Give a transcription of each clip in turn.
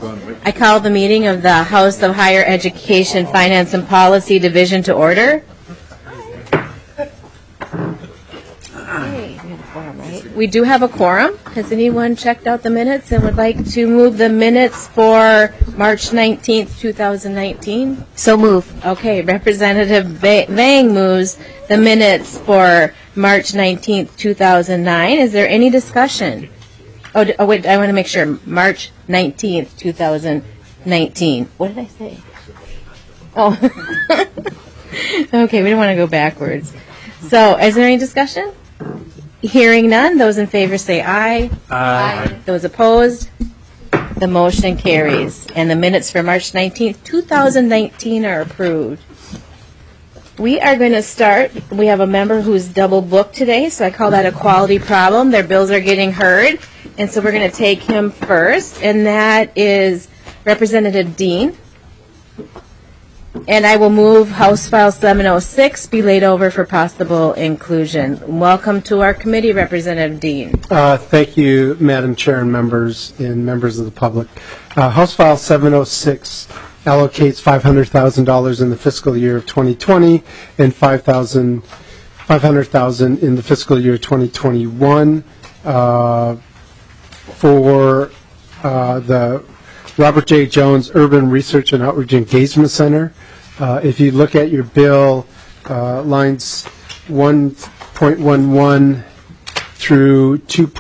I call the meeting of the House of Higher Education, Finance and Policy Division to order. We do have a quorum. Has anyone checked out the minutes and would like to move the minutes for March 19th, 2019? So move. Okay, Representative Vang moves the minutes for March 19th, 2009. Is there any discussion? Oh, wait, I want to make sure. March 19th, 2019. What did I say? Oh. Okay, we don't want to go backwards. So, is there any discussion? Hearing none, those in favor say aye. Aye. Those opposed? The motion carries. And the minutes for March 19th, 2019 are approved. We are going to start. We have a member who's double booked today, so I call that a quality problem. Their bills are getting heard. And so we're going to take him first, and that is Representative Dean. And I will move House File 706 be laid over for possible inclusion. Welcome to our committee, Representative Dean. Thank you, Madam Chair and members of the public. House File 706 allocates $500,000 in the fiscal year of 2020 and $500,000 in the fiscal year 2021 for the Robert J. Jones Urban Research and Outreach Engagement Center. If you look at your bill, lines 1.11 through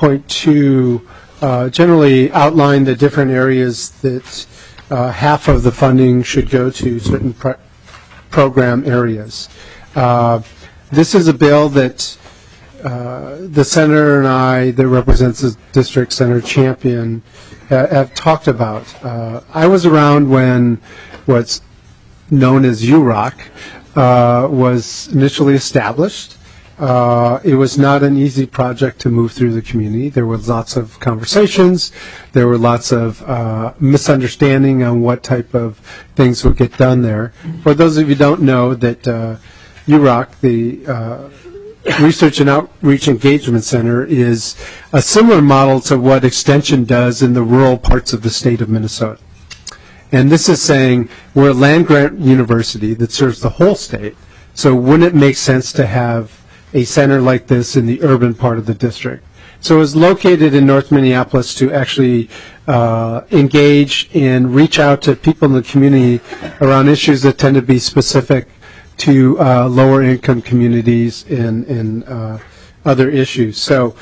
2.2 generally outline the different areas that half of the funding should go to certain program areas. This is a bill that the senator and I, that represents the district, Senator Champion, have talked about. I was around when what's known as UROC was initially established. It was not an easy project to move through the community. There were lots of conversations. There were lots of misunderstanding on what type of things would get done there. For those of you who don't know, that UROC, the Research and Outreach Engagement Center, is a similar model to what Extension does in the rural parts of the state of Minnesota. And this is saying we're a land-grant university that serves the whole state, so wouldn't it make sense to have a center like this in the urban part of the district? So it's located in North Minneapolis to actually engage and reach out to people in the community around issues that tend to be specific to lower income communities and other issues. So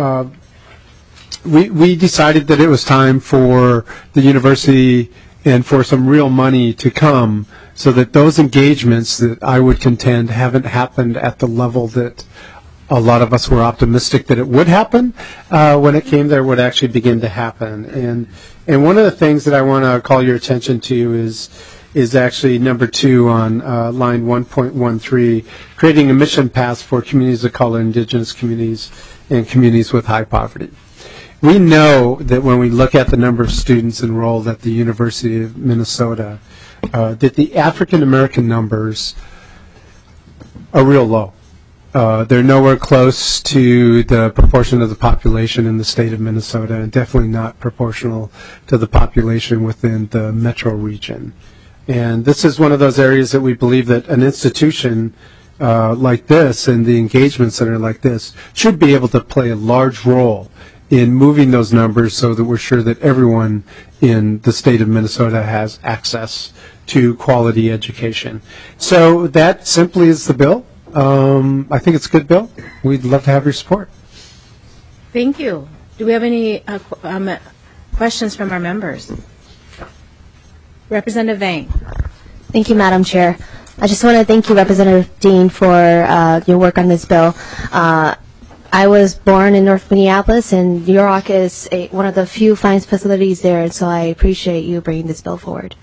we decided that it was time for the university and for some real money to come, so that those engagements that I would contend haven't happened at the level that a lot of us were optimistic that it would happen when it came there, would actually begin to happen. And one of the things that I want to call your attention to is actually number 2 on line 1.13, creating a mission path for communities of color, indigenous communities, and communities with high poverty. We know that when we look at the number of students enrolled at the University of Minnesota, that the African American numbers are real low. They're nowhere close to the proportion of the population in the state of Minnesota, and definitely not proportional to the population within the metro region. And this is one of those areas that we believe that an institution like this and the engagement center like this should be able to play a large role in moving those numbers, so that we're sure that everyone in the state of Minnesota has access to quality education. So that simply is the bill. I think it's a good bill. We'd love to have your support. Thank you. Do we have any questions from our members? Representative Vang. Thank you, Madam Chair. I just want to thank you, Representative Dean, for your work on this bill. I was born in North Minneapolis, and UROC is one of the few fine facilities there, and so I appreciate you bringing this bill forward.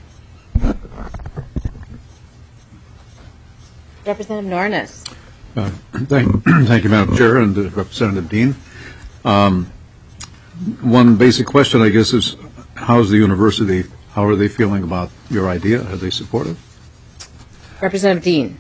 Representative Nornes. Thank you, Madam Chair, and Representative Dean. One basic question, I guess, is how are they feeling about your idea? Are they supportive? Representative Dean.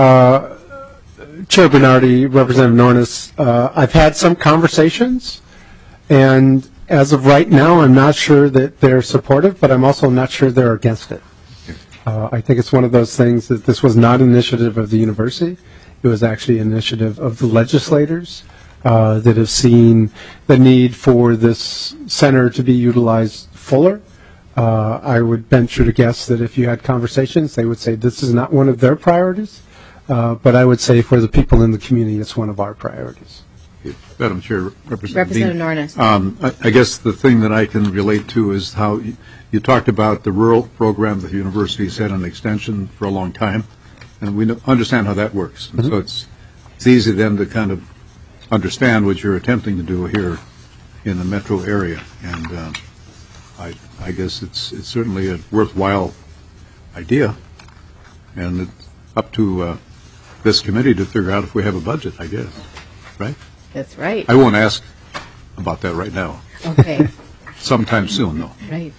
Chair Bernardi, Representative Nornes, I've had some conversations, and As of right now, I'm not sure that they're supportive, but I'm also not sure they're against it. I think it's one of those things that this was not an initiative of the university. It was actually an initiative of the legislators that have seen the need for this center to be utilized fuller. I would venture to guess that if you had conversations, they would say this is not one of their priorities, but I would say for the people in the community, it's one of our priorities. Madam Chair, Representative Nornes. I guess the thing that I can relate to is how you talked about the rural program that the university's had an extension for a long time, and we understand how that works. Mm-hmm. So it's easy then to kind of understand what you're attempting to do here in the metro area, and I guess it's certainly a worthwhile idea, and it's up to this committee to figure out if we have a budget, I guess, right? That's right. I won't ask about that right now. Okay. Sometime soon, though. Right.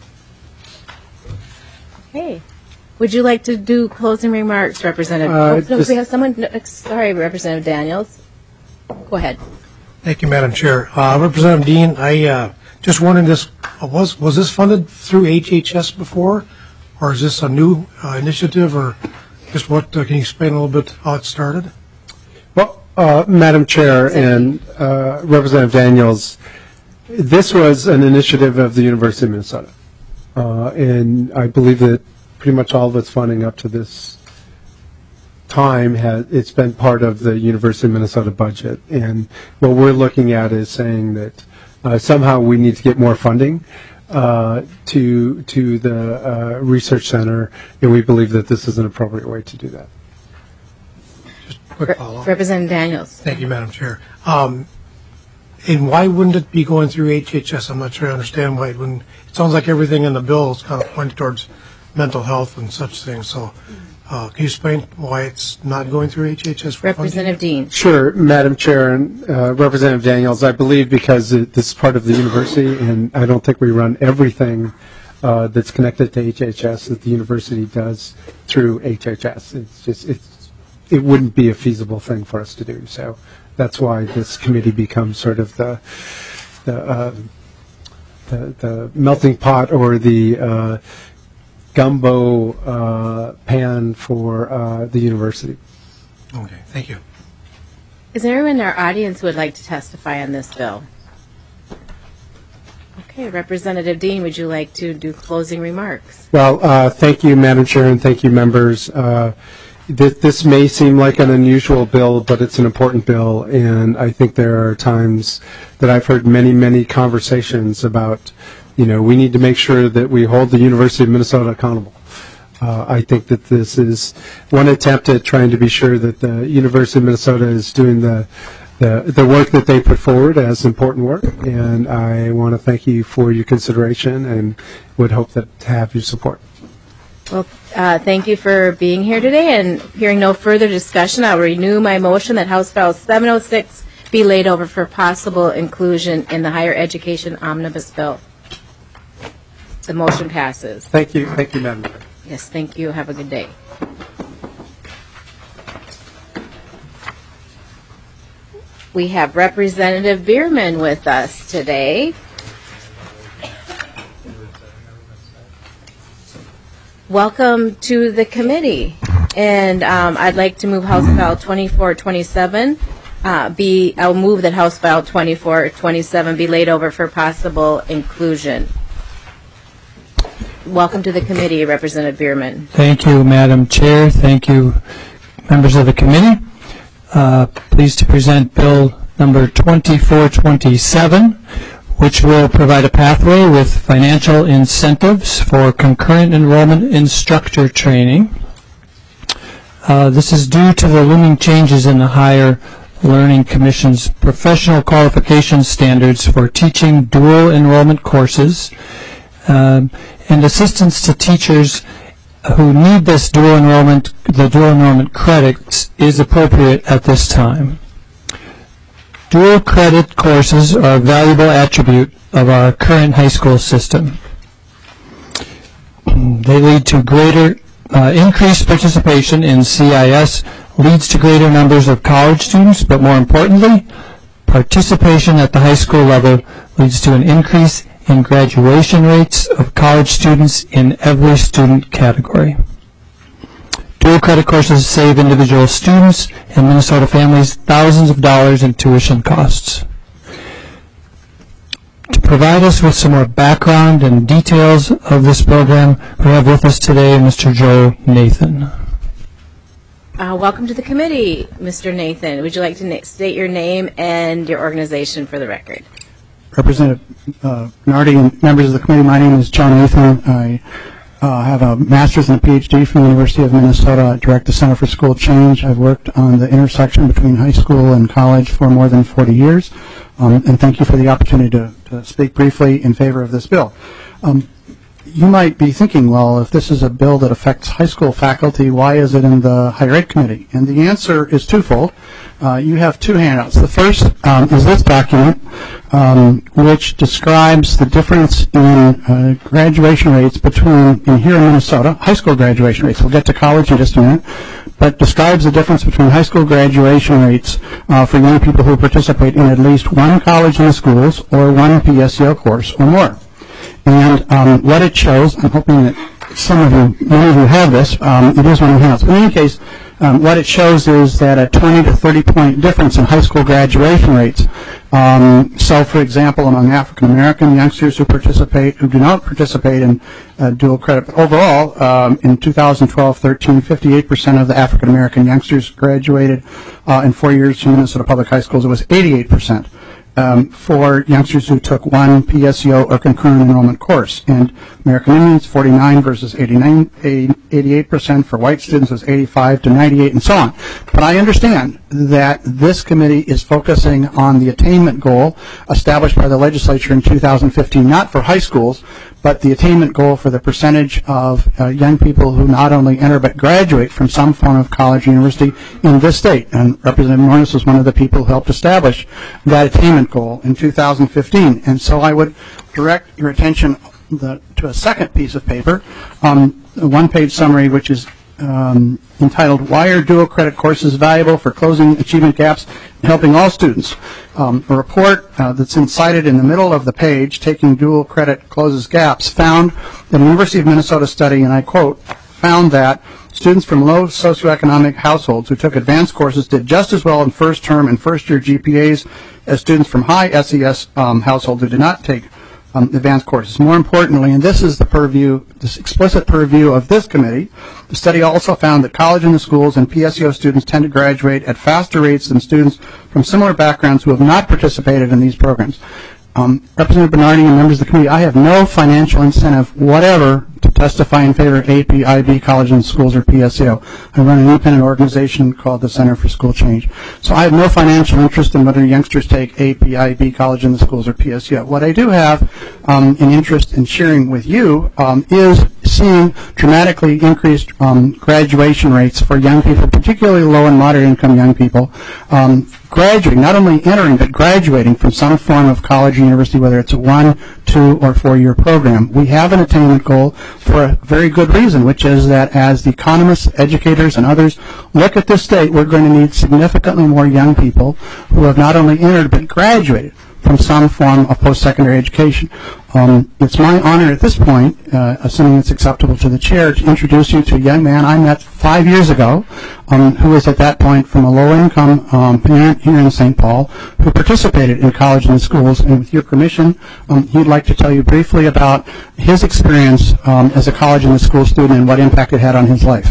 Okay. Would you like to do closing remarks, Representative? No, we have someone. No, sorry, Representative Daniels. Go ahead. Thank you, Madam Chair. Representative Dean, I just wondered, was this funded through HHS before, or is this a new initiative, or just what? Can you explain a little bit how it started? Well, Madam Chair and Representative Daniels, this was an initiative of the University of Minnesota, and I believe that pretty much all of its funding up to this time it's been part of the University of Minnesota budget. And what we're looking at is saying that somehow we need to get more funding to the research center, and we believe that this is an appropriate way to do that. Quick follow-up. Representative Daniels. Thank you, Madam Chair. And why wouldn't it be going through HHS? I'm not sure I understand why it wouldn't. It sounds like everything in the bill is kind of pointed towards mental health and such things. So can you explain why it's not going through HHS? Representative Dean. Sure, Madam Chair and Representative Daniels, I believe because this is part of the university, and I don't think we run everything that's connected to HHS that the university does through HHS. It wouldn't be a feasible thing for us to do. So that's why this committee becomes sort of the melting pot or the gumbo pan for the university. Okay, thank you. Is there anyone in our audience who would like to testify on this bill? Okay, Representative Dean, would you like to do closing remarks? Well, thank you, Madam Chair, and thank you, members. This may seem like an unusual bill, but it's an important bill, and I think there are times that I've heard many conversations about, we need to make sure that we hold the University of Minnesota accountable. I think that this is one attempt at trying to be sure that the University of Minnesota is doing the work that they put forward as important work, and I want to thank you for your consideration and would hope to have your support. Well, thank you for being here today, and hearing no further discussion, I'll renew my motion that House File 706 be laid over for possible inclusion in the Higher Education Omnibus Bill. The motion passes. Thank you, Madam Chair. Yes, thank you. Have a good day. We have Representative Bierman with us today. Welcome to the committee, and I'd like to move House File 2427. I'll move that House File 2427 be laid over for possible inclusion. Welcome to the committee, Representative Bierman. Thank you, Madam Chair. Thank you, members of the committee. Pleased to present Bill number 2427, which will provide a pathway with financial incentives for concurrent enrollment instructor training. This is due to the looming changes in the Higher Learning Commission's professional qualification standards for teaching dual enrollment courses, and assistance to teachers who need this dual enrollment credits is appropriate at this time. Dual credit courses are a valuable attribute of our current high school system. They lead to greater increased participation in CIS, leads to greater numbers of college students, but more importantly, participation at the high school level leads to an increase in graduation rates of college students in every student category. Dual credit courses save individual students and Minnesota families thousands of dollars in tuition costs. To provide us with some more background and details of this program, we have with us today Mr. Joe Nathan. Welcome to the committee, Mr. Nathan. Would you like to state your name and your organization for the record? Representative Bernardi and members of the committee, my name is Joe Nathan. I have a master's and a PhD from the University of Minnesota. I direct the Center for School Change. I've worked on the intersection between high school and college for more than 40 years. And thank you for the opportunity to speak briefly in favor of this bill. You might be thinking, well, if this is a bill that affects high school faculty, why is it in the Higher Ed Committee? And the answer is twofold. You have two handouts. The first is this document, which describes the difference in graduation rates between, here in Minnesota, high school graduation rates. We'll get to college in just a minute, but describes the difference between high school graduation rates for young people who participate in at least one college in the schools or one PSEO course or more. And what it shows, I'm hoping that many of you have this, it is one of the handouts. In any case, what it shows is that a 20 to 30 point difference in high school graduation rates. So, for example, among African American youngsters who do not participate in dual credit, but overall, in 2012-13, 58% of the African American youngsters graduated in 4 years from Minnesota Public High Schools. It was 88%. For youngsters who took one PSEO or concurrent enrollment course. And American Indians, 49 versus 88%. For white students, was 85 to 98, and so on. But I understand that this committee is focusing on the attainment goal established by the legislature in 2015, not for high schools, but the attainment goal for the percentage of young people who not only enter but graduate from some form of college or university in this state. And Representative Norris was one of the people who helped establish that attainment goal in 2015. And so I would direct your attention to a second piece of paper, a one-page summary, which is entitled, Why Are Dual Credit Courses Valuable for Closing Achievement Gaps and Helping All Students? A report that's cited in the middle of the page, Taking Dual Credit Closes Gaps, found that a University of Minnesota study, and I quote, found that students from low socioeconomic households who took advanced courses did just as well in first term and first year GPAs as students from high SES households who did not take advanced courses. More importantly, and this is this explicit purview of this committee, the study also found that college in the schools and PSEO students tend to graduate at faster rates than students from similar backgrounds who have not participated in these programs. Representative Bernardi and members of the committee, I have no financial incentive whatever to testify in favor of AP, IB, college and schools, or PSEO. I run an independent organization called the Center for School Change. So I have no financial interest in whether youngsters take AP, IB, college in the schools, or PSEO. What I do have an interest in sharing with you is seeing dramatically increased graduation rates for young people, particularly low and moderate income young people, graduating, not only entering, but graduating from some form of college or university, whether it's a 1, 2, or 4-year program. We have an attainment goal for a very good reason, which is that as the economists, educators, and others look at this state, we're going to need significantly more young people who have not only entered, but graduated from some form of post-secondary education. It's my honor at this point, assuming it's acceptable to the chair, to introduce you to a young man I met 5 years ago, who was at that point from a low-income parent here in St. Paul, who participated in college and schools. And with your permission, he'd like to tell you briefly about his experience as a college and school student and what impact it had on his life.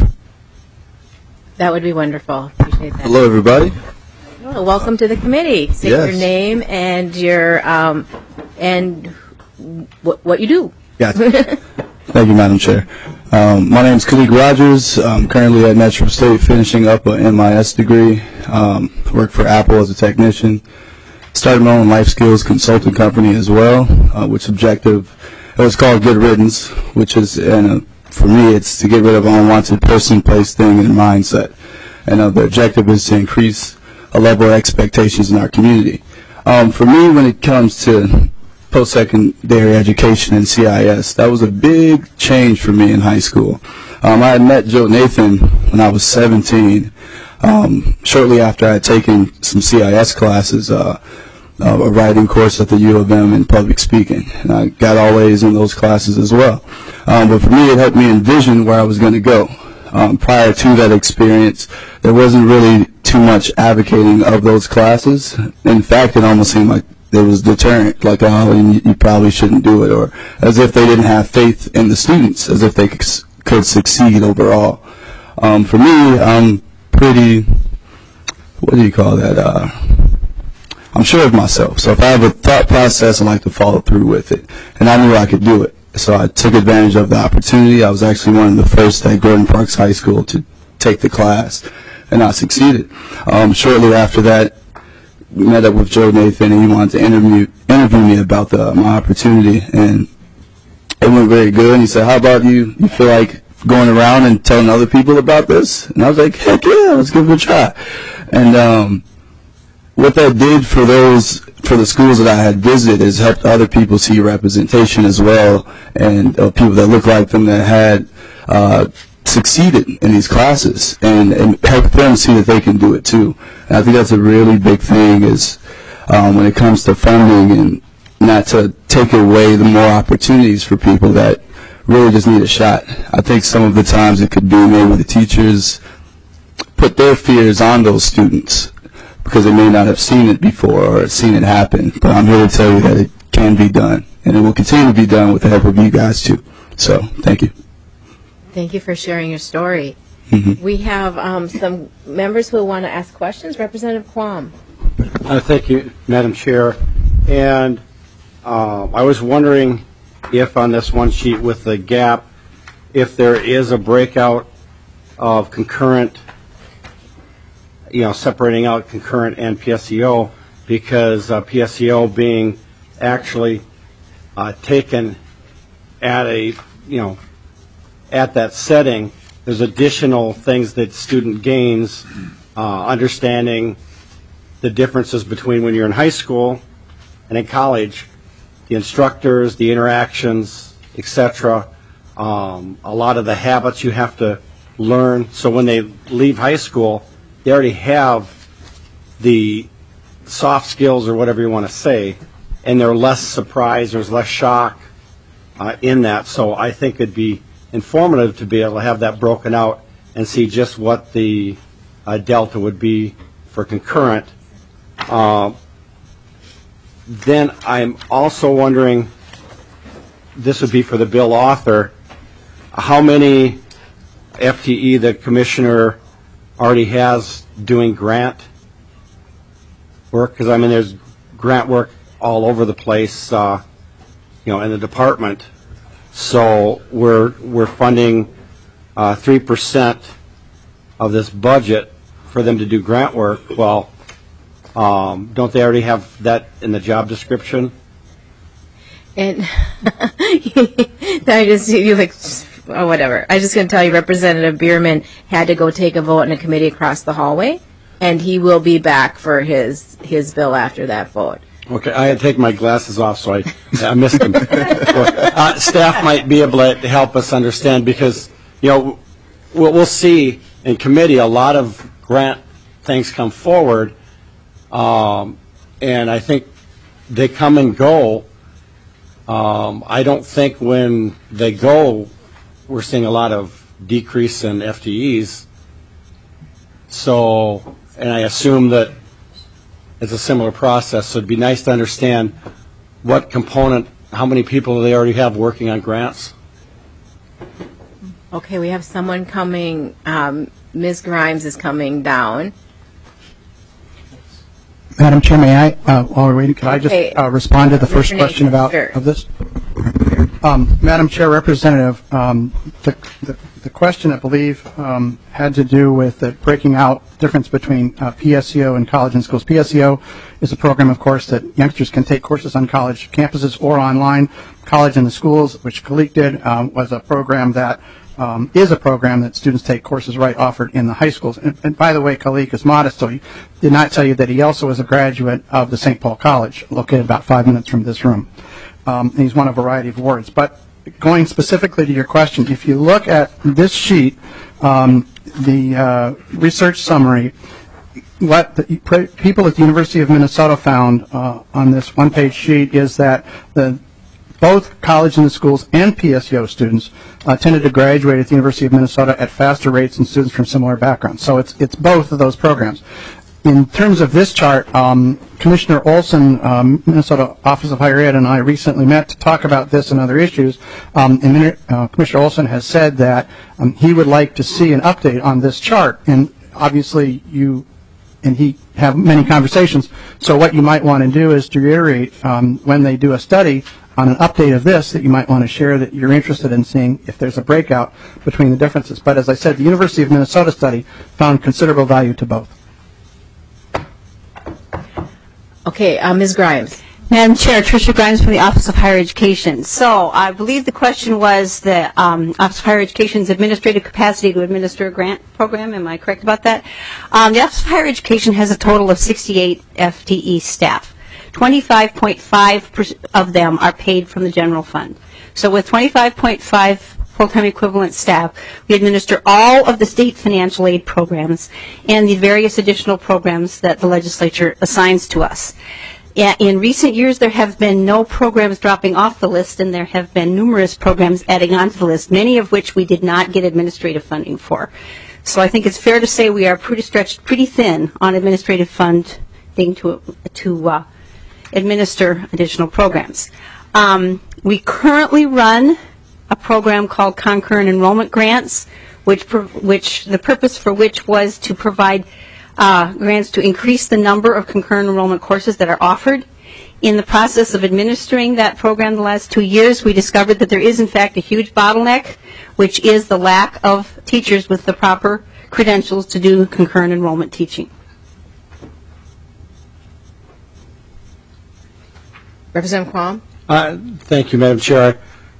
That would be wonderful. Appreciate that. Hello, everybody. Well, welcome to the committee. Say Yes. your name and your and what you do. Gotcha. Thank you, Madam Chair. My name is Khalik Rogers. I'm currently at Metro State finishing up an MIS degree. Work for Apple as a technician. Started my own life skills consulting company as well, which objective, it was called Good Riddance, which is, for me, it's to get rid of unwanted person, place, thing, and mindset. And the objective is to increase a level of expectations in our community. For me, when it comes to post-secondary education and CIS, that was a big change for me in high school. I had met Joe Nathan when I was 17. Shortly after I had taken some CIS classes, a writing course at the U of M in public speaking, and I got all A's in those classes as well. But for me, it helped me envision where I was going to go. Prior to that experience, there wasn't really too much advocating of those classes. In fact, it almost seemed like there was deterrent, like, oh, you probably shouldn't do it, or as if they didn't have faith in the students, as if they could succeed overall. For me, I'm pretty, what do you call that? I'm sure of myself. So if I have a thought process, I like to follow through with it. And I knew I could do it. So I took advantage of the opportunity. I was actually one of the first at Gordon Parks High School to take the class, and I succeeded. Shortly after that, we met up with Joe Nathan, and he wanted to interview me about my opportunity, and it went very good. And he said, how about you feel like going around and telling other people about this? And I was like, heck yeah, let's give it a try. And what that did for the schools that I had visited is helped other people see representation as well, and people that look like them that had succeeded in these classes, and help them see that they can do it too. And I think that's a really big thing is when it comes to funding, and not to take away the more opportunities for people that really just need a shot. I think some of the times it could be maybe the teachers put their fears on those students because they may not have seen it before or seen it happen. But I'm here to tell you that it can be done, and it will continue to be done with the help of you guys too. So thank you. Thank you for sharing your story. Mm-hmm. We have some members who want to ask questions. Representative Quam. Thank you, Madam Chair. And I was wondering if on this one sheet with the gap, if there is a breakout of concurrent, separating out concurrent and PSEO, because PSEO being actually taken at at that setting, there's additional things that student gains, understanding the differences between when you're in high school and in college, the instructors, the interactions, etc. A lot of the habits you have to learn. So when they leave high school, they already have the soft skills or whatever you want to say, and they're less surprised, there's less shock in that. So I think it'd be informative to be able to have that broken out and see just what the delta would be for concurrent. Then I'm also wondering, this would be for the bill author, how many FTE the commissioner already has doing grant work? Because there's grant work all over the place, in the department. So we're funding 3% of this budget for them to do grant work. Well, don't they already have that in the job description? And I just whatever. I'm just going to tell you, Representative Bierman had to go take a vote in a committee across the hallway, and he will be back for his bill after that vote. Okay, I had to take my glasses off, so I missed them. Staff might be able to help us understand, because we'll see in committee a lot of grant things come forward, and I think they come and go. I don't think when they go, we're seeing a lot of decrease in FTEs. So, and I assume that it's a similar process. So it'd be nice to understand what component, how many people they already have working on grants. Okay, we have someone coming. Ms. Grimes is coming down. Madam Chair, may I, while we're waiting, could I just respond to the first question of this? Madam Chair, Representative, the question, I believe, had to do with the breaking out difference between PSEO and college and schools. PSEO is a program, of course, that youngsters can take courses on college campuses or online. College in the Schools, which Kalik did, was a program that is a program that students take courses offered in the high schools. And by the way, Kalik is modest, so he did not tell you that he also is a graduate of the St. Paul College, located about 5 minutes from this room. And he's won a variety of awards. But going specifically to your question, if you look at this sheet, the research summary, what the people at the University of Minnesota found on this one-page sheet is that both college and the schools and PSEO students tended to graduate at the University of Minnesota at faster rates than students from similar backgrounds. So it's both of those programs. In terms of this chart, Commissioner Olson, Minnesota Office of Higher Ed, and I recently met to talk about this and other issues. Commissioner Olson has said that he would like to see an update on this chart. And obviously, you and he have many conversations. So what you might want to do is to reiterate when they do a study on an update of this that you might want to share that you're interested in seeing if there's a breakout between the differences. But as I said, the University of Minnesota study found considerable value to both. Okay, Ms. Grimes. Madam Chair, Tricia Grimes from the Office of Higher Education. So I believe the question was the Office of Higher Education's administrative capacity to administer a grant program. Am I correct about that? The Office of Higher Education has a total of 68 FTE staff. 25.5% of them are paid from the general fund. So with 25.5 full-time equivalent staff, we administer all of the state financial aid programs and the various additional programs that the legislature assigns to us. In recent years, there have been no programs dropping off the list, and there have been numerous programs adding on to the list, many of which we did not get administrative funding for. So I think it's fair to say we are stretched pretty thin on administrative funding to administer additional programs. We currently run a program called Concurrent Enrollment Grants, which the purpose for which was to provide grants to increase the number of concurrent enrollment courses that are offered. In the process of administering that program the last 2 years, we discovered that there is, in fact, a huge bottleneck, which is the lack of teachers with the proper credentials to do concurrent enrollment teaching. Representative Quam? Thank you, Madam Chair.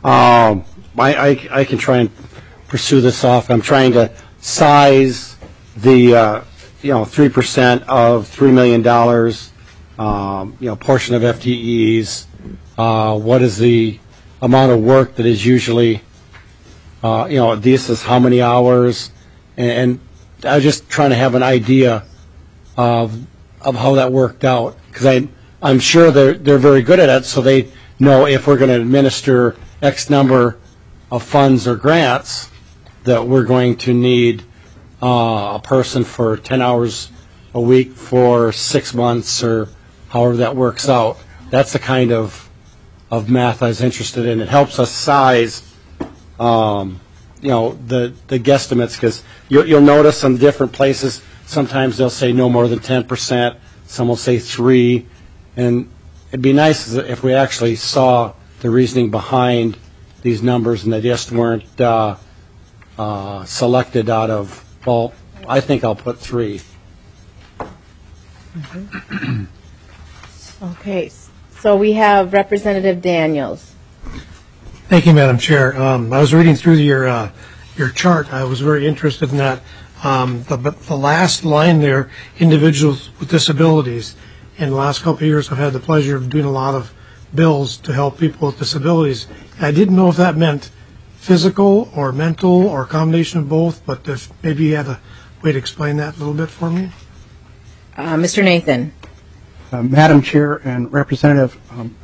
I can try and pursue this off. I'm trying to size the 3% of $3 million, portion of FTEs. What is the amount of work that is usually, this is how many hours, and I was just trying to have an idea of how that worked out, because I'm sure they're very good at it, so they know if we're going to administer X number of funds or grants that we're going to need a person for 10 hours a week for 6 months or however that works out. That's the kind of math I was interested in. It helps us size, the guesstimates, because you'll notice on different places, sometimes they'll say no more than 10%, some will say 3%, and it'd be nice if we actually saw the reasoning behind these numbers and they just weren't selected out of, well, I think I'll put 3. Okay, so we have Representative Daniels. Thank you, Madam Chair. I was reading through your chart. I was very interested in that. The last line there, individuals with disabilities. In the last couple of years, I've had the pleasure of doing a lot of bills to help people with disabilities. I didn't know if that meant physical or mental or a combination of both, but if maybe you had a way to explain that a little bit for me. Mr. Nathan. Madam Chair and Representative,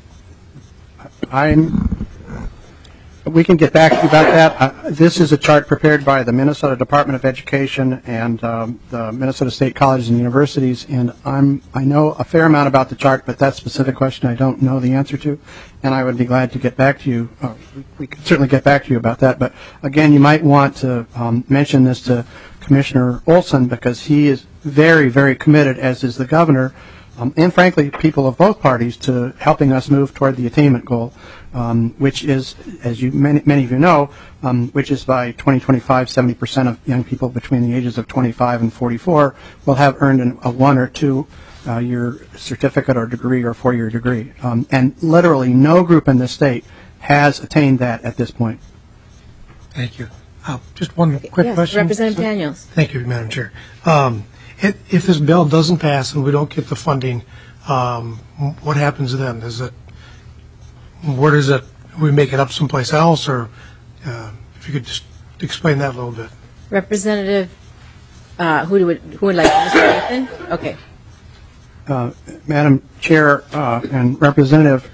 we can get back to you about that. This is a chart prepared by the Minnesota Department of Education and the Minnesota State Colleges and Universities, and I know a fair amount about the chart, but that specific question I don't know the answer to, and I would be glad to get back to you. We could certainly get back to you about that, but again, you might want to mention this to Commissioner Olson, because he is very, very committed, as is the governor, and frankly, people of both parties, to helping us move toward the attainment goal, which is, as many of you know, which is by 2025, 70% of young people between the ages of 25 and 44 will have earned a 1 or 2 year certificate or degree or 4-year degree. And literally no group in this state has attained that at this point. Thank you. Just one quick question. Representative Daniels. Thank you, Madam Chair. If this bill doesn't pass and we don't get the funding, what happens then? Where does it? We make it up someplace else, or if you could just explain that a little bit. Representative Who would like Mr. Nathan? Okay. Madam Chair and Representative,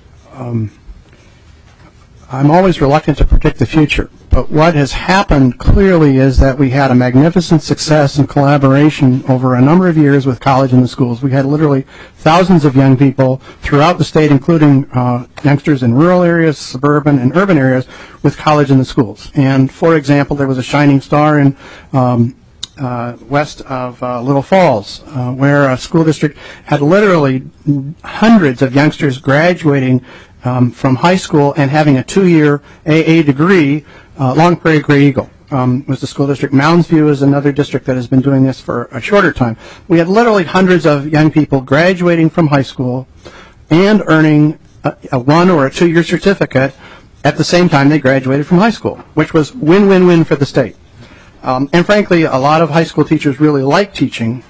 I'm always reluctant to predict the future, but what has happened clearly is that we had a magnificent success and collaboration over a number of years with college and the schools. We had literally thousands of young people throughout the state, including youngsters in rural areas, suburban and urban areas, with college and the schools. And for example, there was a shining star in west of Little Falls, where a school district had literally hundreds of youngsters graduating from high school and having a 2-year AA degree. Long Prairie Gray Eagle was the school district. Mounds View is another district that has been doing this for a shorter time. We had literally hundreds of young people graduating from high school and earning a 1 or a 2-year certificate at the same time they graduated from high school, which was win-win-win for the state. And frankly, a lot of high school teachers really like teaching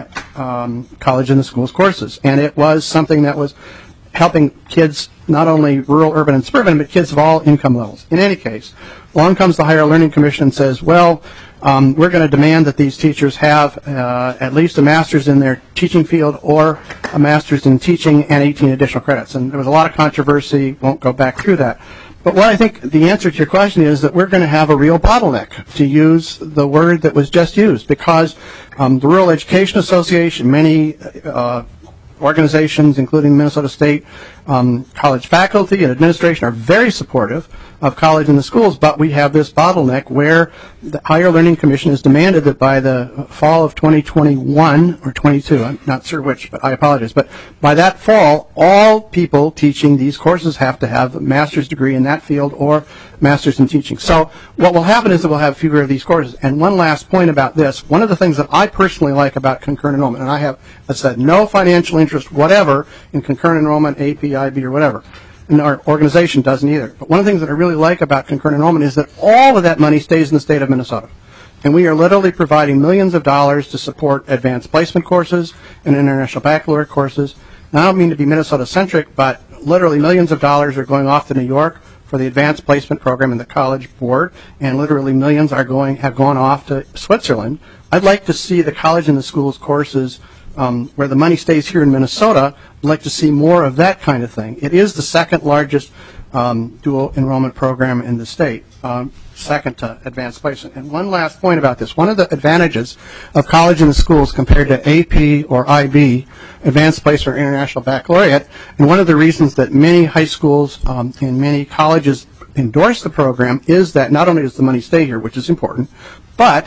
college and the schools courses, and it was something that was helping kids, not only rural, urban, and suburban, but kids of all income levels. In any case, along comes the Higher Learning Commission and says, well, we're going to demand that these teachers have at least a master's in their teaching field or a master's in teaching and 18 additional credits. And there was a lot of controversy, won't go back through that. But what I think the answer to your question is that we're going to have a real bottleneck, to use the word that was just used, because the Rural Education Association, many organizations, including Minnesota State college faculty and administration, are very supportive of college and the schools, but we have this bottleneck where the Higher Learning Commission has demanded that by the fall of 2021 or 22, I'm not sure which, but I apologize, but by that fall, all people teaching these courses have to have a master's degree in that field or master's in teaching. So what will happen is that we'll have fewer of these courses. And one last point about this, one of the things that I personally like about concurrent enrollment, and I have, as I said, no financial interest whatever in concurrent enrollment, AP, IB, or whatever, and our organization doesn't either. But one of the things that I really like about concurrent enrollment is that all of that money stays in the state of Minnesota. And we are literally providing millions of dollars to support advanced placement courses and international baccalaureate courses. And I don't mean to be Minnesota-centric, but literally millions of dollars are going off to New York for the advanced placement program in the College Board, and literally millions have gone off to Switzerland. I'd like to see the college and the schools courses where the money stays here in Minnesota. I'd like to see more of that kind of thing. It is the second largest dual enrollment program in the state, second to advanced placement. And one last point about this. One of the advantages of college and the schools compared to AP or IB, advanced placement or international baccalaureate, and one of the reasons that many high schools and many colleges endorse the program is that not only does the money stay here, which is important, but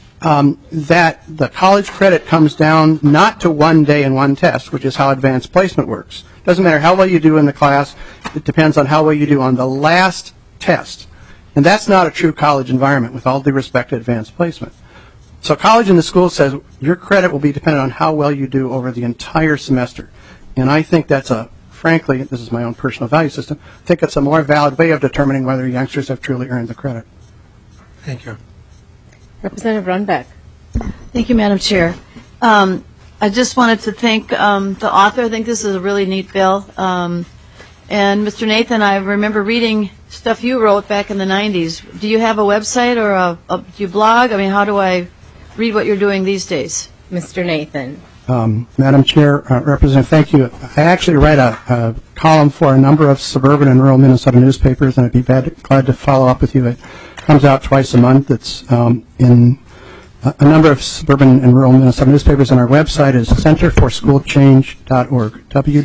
that the college credit comes down not to 1 day and 1 test, which is how advanced placement works. Doesn't matter how well you do in the class, it depends on how well you do on the last test. And that's not a true college environment, with all due respect to advanced placement. So college in the school says your credit will be dependent on how well you do over the entire semester. And I think that's frankly, this is my own personal value system, I think it's a more valid way of determining whether youngsters have truly earned the credit. Thank you. Representative Runbeck. Thank you, Madam Chair. I just wanted to thank the author. I think this is a really neat bill. And Mr. Nathan, I remember reading stuff you wrote back in the 90s. Do you have a website or do you blog? I mean, how do I read what you're doing these days? Mr. Nathan. Madam Chair, Representative, thank you. I actually write a column for a number of suburban and rural Minnesota newspapers, and I'd be glad to follow up with you. It comes out twice a month. It's in a number of suburban and rural Minnesota newspapers, and our website is centerforschoolchange.org,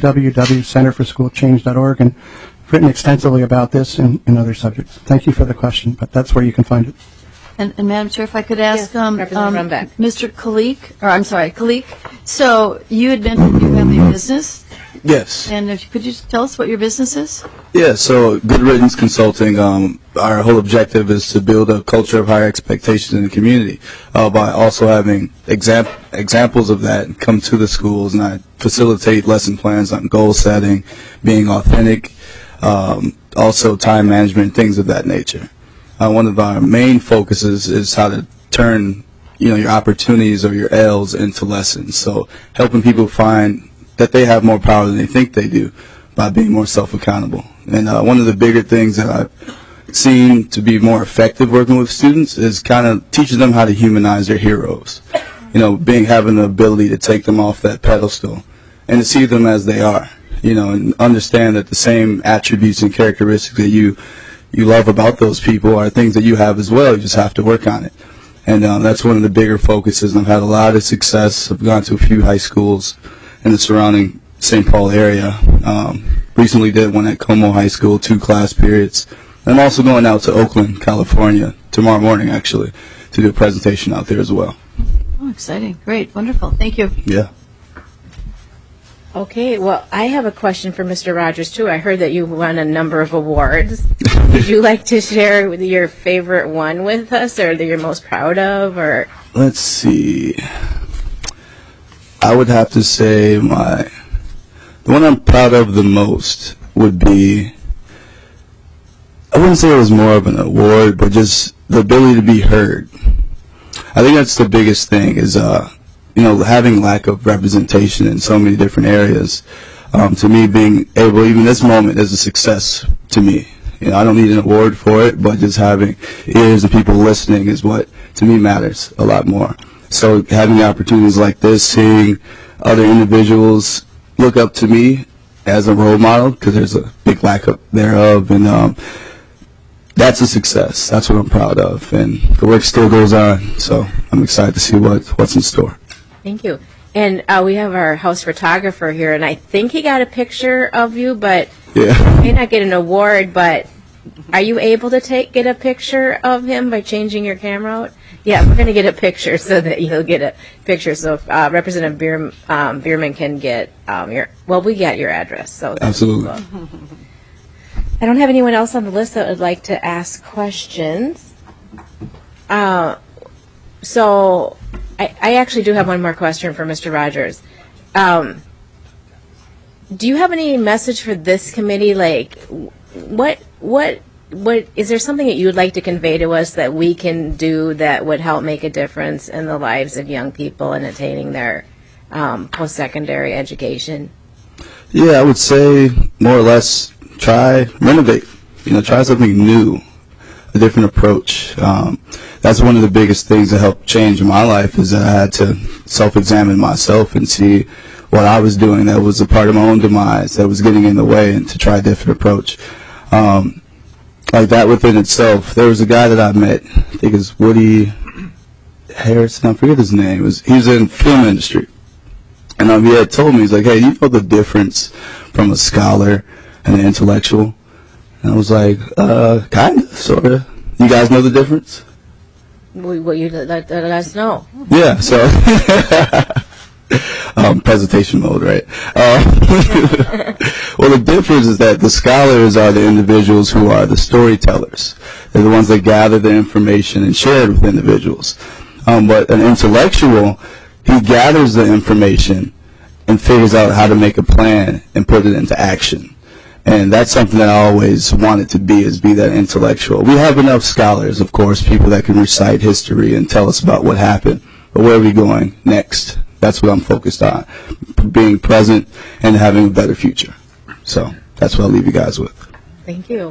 www.centerforschoolchange.org, and I've written extensively about this and other subjects. Thank you for the question, but that's where you can find it. And Madam Chair, if I could ask Mr. Kalik, so you had mentioned you have a business? Yes. And could you tell us what your business is? Yeah, so Good Riddance Consulting, our whole objective is to build a culture of higher expectations in the community by also having examples of that come to the schools, and I facilitate lesson plans on goal setting, being authentic, also time management, things of that nature. One of our main focuses is how to turn, your opportunities or your L's into lessons. So helping people find that they have more power than they think they do by being more self-accountable. And one of the bigger things that I've seen to be more effective working with students is kind of teaching them how to humanize their heroes. having the ability to take them off that pedestal and to see them as they are, and understand that the same attributes and characteristics that you love about those people are things that you have as well. You just have to work on it. And that's one of the bigger focuses. I've had a lot of success. I've gone to a few high schools in the surrounding St. Paul area. Recently did one at Como High School, 2 class periods. I'm also going out to Oakland, California, tomorrow morning, actually, to do a presentation out there as well. Oh, exciting. Great. Wonderful. Thank you. Yeah. Okay, well, I have a question for Mr. Rogers, too. I heard that you won a number of awards. Would you like to share your favorite one with us, or that you're most proud of? Or Let's see. I would have to say the one I'm proud of the most would be, I wouldn't say it was more of an award, but just the ability to be heard. I think that's the biggest thing is, having lack of representation in so many different areas. To me, being able, even this moment, is a success to me. I don't need an award for it, but just having ears and people listening is what, to me, matters a lot more. So having opportunities like this, seeing other individuals look up to me as a role model, because there's a big lack thereof, and that's a success. That's what I'm proud of, and the work still goes on, so I'm excited to see what's in store. Thank you. And we have our house photographer here, and I think he got a picture of you, but yeah. You may not get an award, but are you able to get a picture of him by changing your camera out? Yeah, we're going to get a picture so that you'll get a picture. So if Representative Bierman can get we got your address. So absolutely. I don't have anyone else on the list that would like to ask questions. So I actually do have one more question for Mr. Rogers. Do you have any message for this committee? Like, what is there something that you would like to convey to us that we can do that would help make a difference in the lives of young people in attaining their post-secondary education? Yeah, I would say more or less renovate. Try something new, a different approach. That's one of the biggest things that helped change my life, is that I had to self-examine myself and see what I was doing that was a part of my own demise, that was getting in the way, and to try a different approach. Like that within itself. There was a guy that I met, I think it's Woody Harrison, I forget his name. He was in film industry. And he had told me, he's like, hey, do you know the difference from a scholar and an intellectual? And I was like, kind of, sort of. You guys know the difference? Well, you let us know. Yeah, so presentation mode, right? Well, the difference is that the scholars are the individuals who are the storytellers. They're the ones that gather the information and share it with individuals. But an intellectual, he gathers the information and figures out how to make a plan and put it into action. And that's something that I always wanted to be that intellectual. We have enough scholars, of course, people that can recite history and tell us about what happened. But where are we going next? That's what I'm focused on, being present and having a better future. So that's what I'll leave you guys with. Thank you.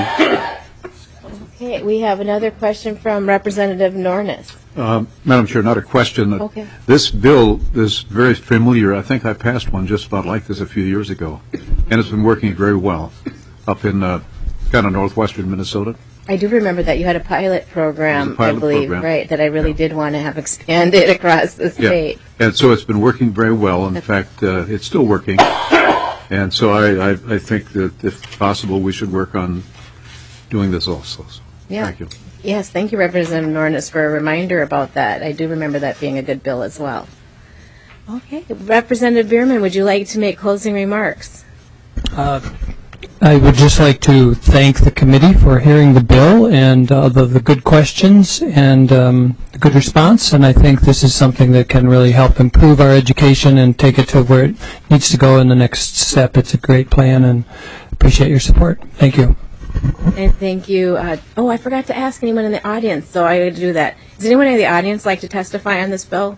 Okay, we have another question from Representative Nornes. Madam Chair, not a question. Okay. This bill is very familiar. I think I passed one just about like this a few years ago, and it's been working very well up in kind of northwestern Minnesota. I do remember that you had a pilot program, I believe, right, that I really did want to have expanded across the state. Yeah, and so it's been working very well. In fact, it's still working. And so I think that if possible, we should work on doing this also. So Yeah. Thank you. Yes, thank you, Representative Nornes, for a reminder about that. I do remember that being a good bill as well. Okay. Representative Bierman, would you like to make closing remarks? I would just like to thank the committee for hearing the bill and the good questions and the good response. And I think this is something that can really help improve our education and take it to where it needs to go in the next step. It's a great plan, and appreciate your support. Thank you. And thank you. I forgot to ask anyone in the audience, so I would do that. Does anyone in the audience like to testify on this bill?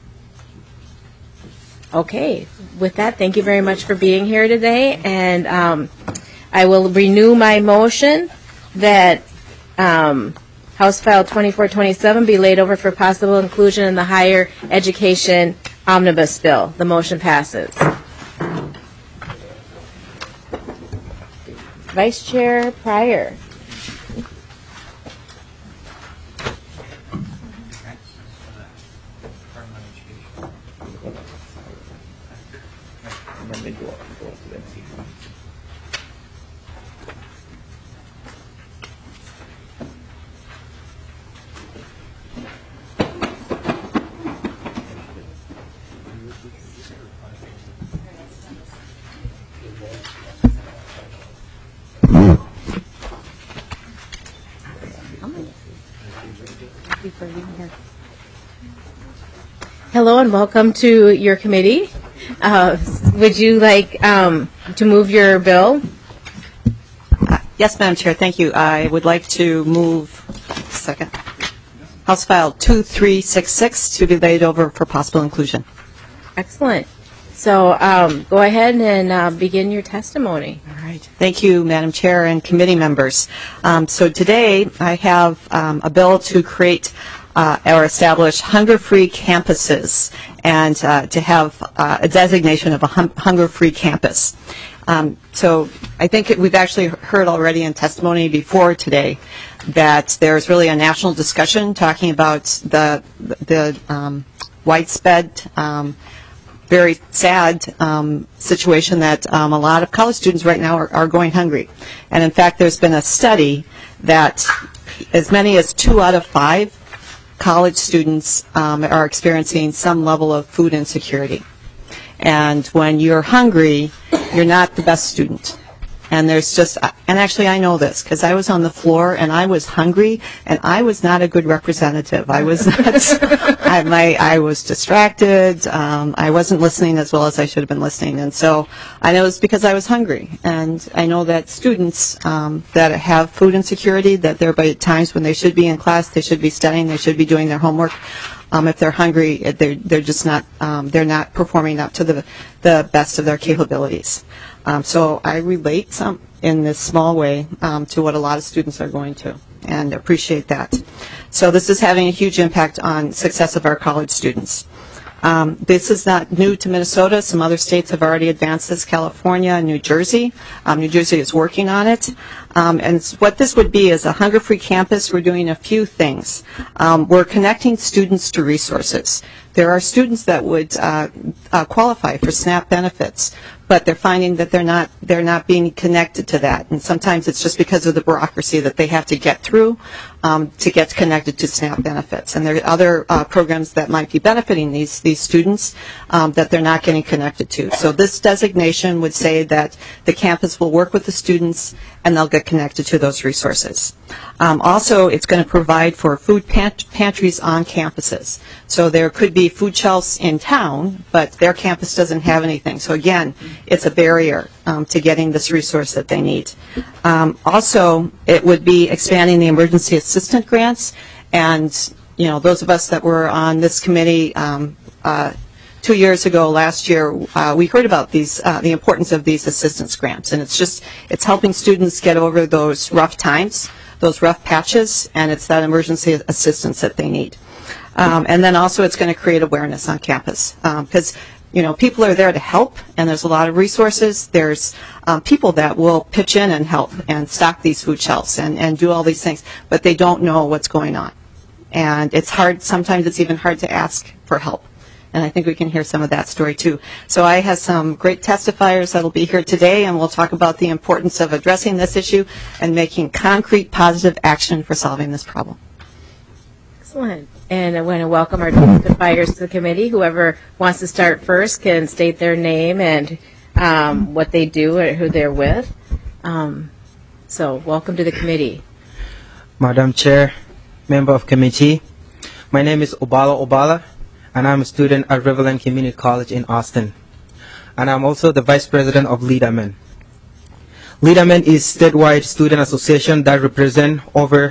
Okay. With that, thank you very much for being here today. And I will renew my motion that House File 2427 be laid over for possible inclusion in the higher education omnibus bill. The motion passes. Vice Chair Pryor. Hello and welcome to your committee. Would you like to move your bill? Yes, Madam Chair, thank you. I would like to move, House File 2366 to be laid over for possible inclusion. Excellent. So go ahead and begin your testimony. All right. Thank you, Madam Chair and committee members. So today I have a bill to create or establish hunger-free campuses and to have a designation of a hunger-free campus. So I think we've actually heard already in testimony before today that there's really a national discussion talking about the widespread, very sad situation that a lot of college students right now are going hungry. And in fact, there's been a study that as many as 2 out of 5 college students are experiencing some level of food insecurity. And when you're hungry, you're not the best student. And there's just, and actually I know this because I was on the floor and I was hungry and I was not a good representative. I was not, I was distracted. I wasn't listening as well as I should have been listening. And so I know it's because I was hungry. And I know that students that have food insecurity, that there are times when they should be in class, they should be studying, they should be doing their homework. If they're hungry, they're just not, they're not performing up to the best of their capabilities. So I relate some in this small way to what a lot of students are going to and appreciate that. So this is having a huge impact on success of our college students. This is not new to Minnesota. Some other states have already advanced this, California and New Jersey. New Jersey is working on it. And what this would be is a hunger-free campus. We're doing a few things. We're connecting students to resources. There are students that would qualify for SNAP benefits, but they're finding that they're not being connected to that. And sometimes it's just because of the bureaucracy that they have to get through to get connected to SNAP benefits. And there are other programs that might be benefiting these students that they're not getting connected to. So this designation would say that the campus will work with the students and they'll get connected to those resources. Also, it's going to provide for food pantries on campuses. So there could be food shelves in town, but their campus doesn't have anything. So again, it's a barrier to getting this resource that they need. Also, it would be expanding the emergency assistant grants. And, you know, those of us that were on this committee 2 years ago, last year, we heard about these, the importance of these assistance grants. And it's helping students get over those rough times, those rough patches, and it's that emergency assistance that they need. And then also it's going to create awareness on campus because, you know, people are there to help and there's a lot of resources. There's people that will pitch in and help and stock these food shelves and do all these things, but they don't know what's going on. And it's hard, sometimes it's even hard to ask for help. And I think we can hear some of that story too. So I have some great testifiers that will be here today and we'll talk about the importance of addressing this issue and making concrete positive action for solving this problem. Excellent. And I want to welcome our testifiers to the committee. Whoever wants to start first can state their name and what they do or who they're with. So welcome to the committee. Madam Chair, member of committee, my name is Obala, and I'm a student at Riverland Community College in Austin. And I'm also the vice president of LeaderMen. LeaderMen is a statewide student association that represents over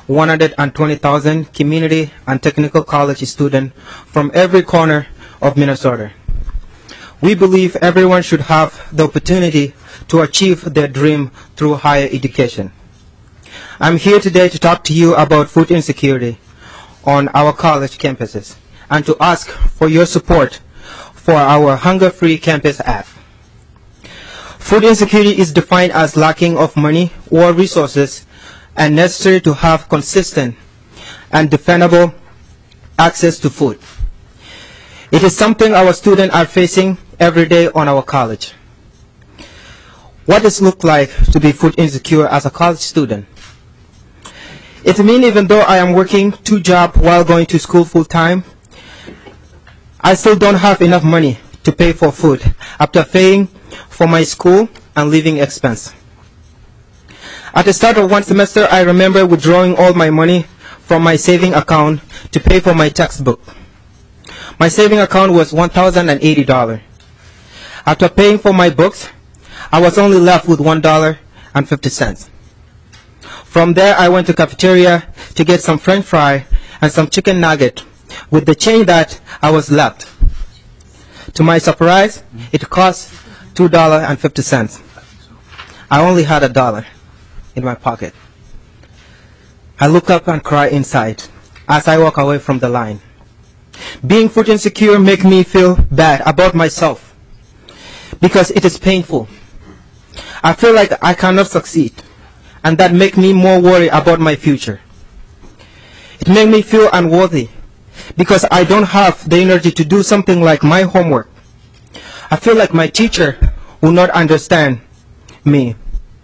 120,000 community and technical college students from every corner of Minnesota. We believe everyone should have the opportunity to achieve their dream through higher education. I'm here today to talk to you about food insecurity on our college campuses and to ask for your support for our Hunger-Free Campus Act. Food insecurity is defined as lacking of money or resources and necessary to have consistent and defendable access to food. It is something our students are facing every day on our college. What does it look like to be food insecure as a college student? It means even though I am working 2 jobs while going to school full time, I still don't have enough money to pay for food after paying for my school and living expense. At the start of one semester, I remember withdrawing all my money from my saving account to pay for my textbook. My saving account was $1,080. After paying for my books, I was only left with $1.50. From there, I went to cafeteria to get some French fry and some chicken nugget with the change that I was left. To my surprise, it cost $2.50. I only had $1 in my pocket. I look up and cry inside as I walk away from the line. Being food insecure makes me feel bad about myself because it is painful. I feel like I cannot succeed, and that makes me more worried about my future. It makes me feel unworthy because I don't have the energy to do something like my homework. I feel like my teacher will not understand me.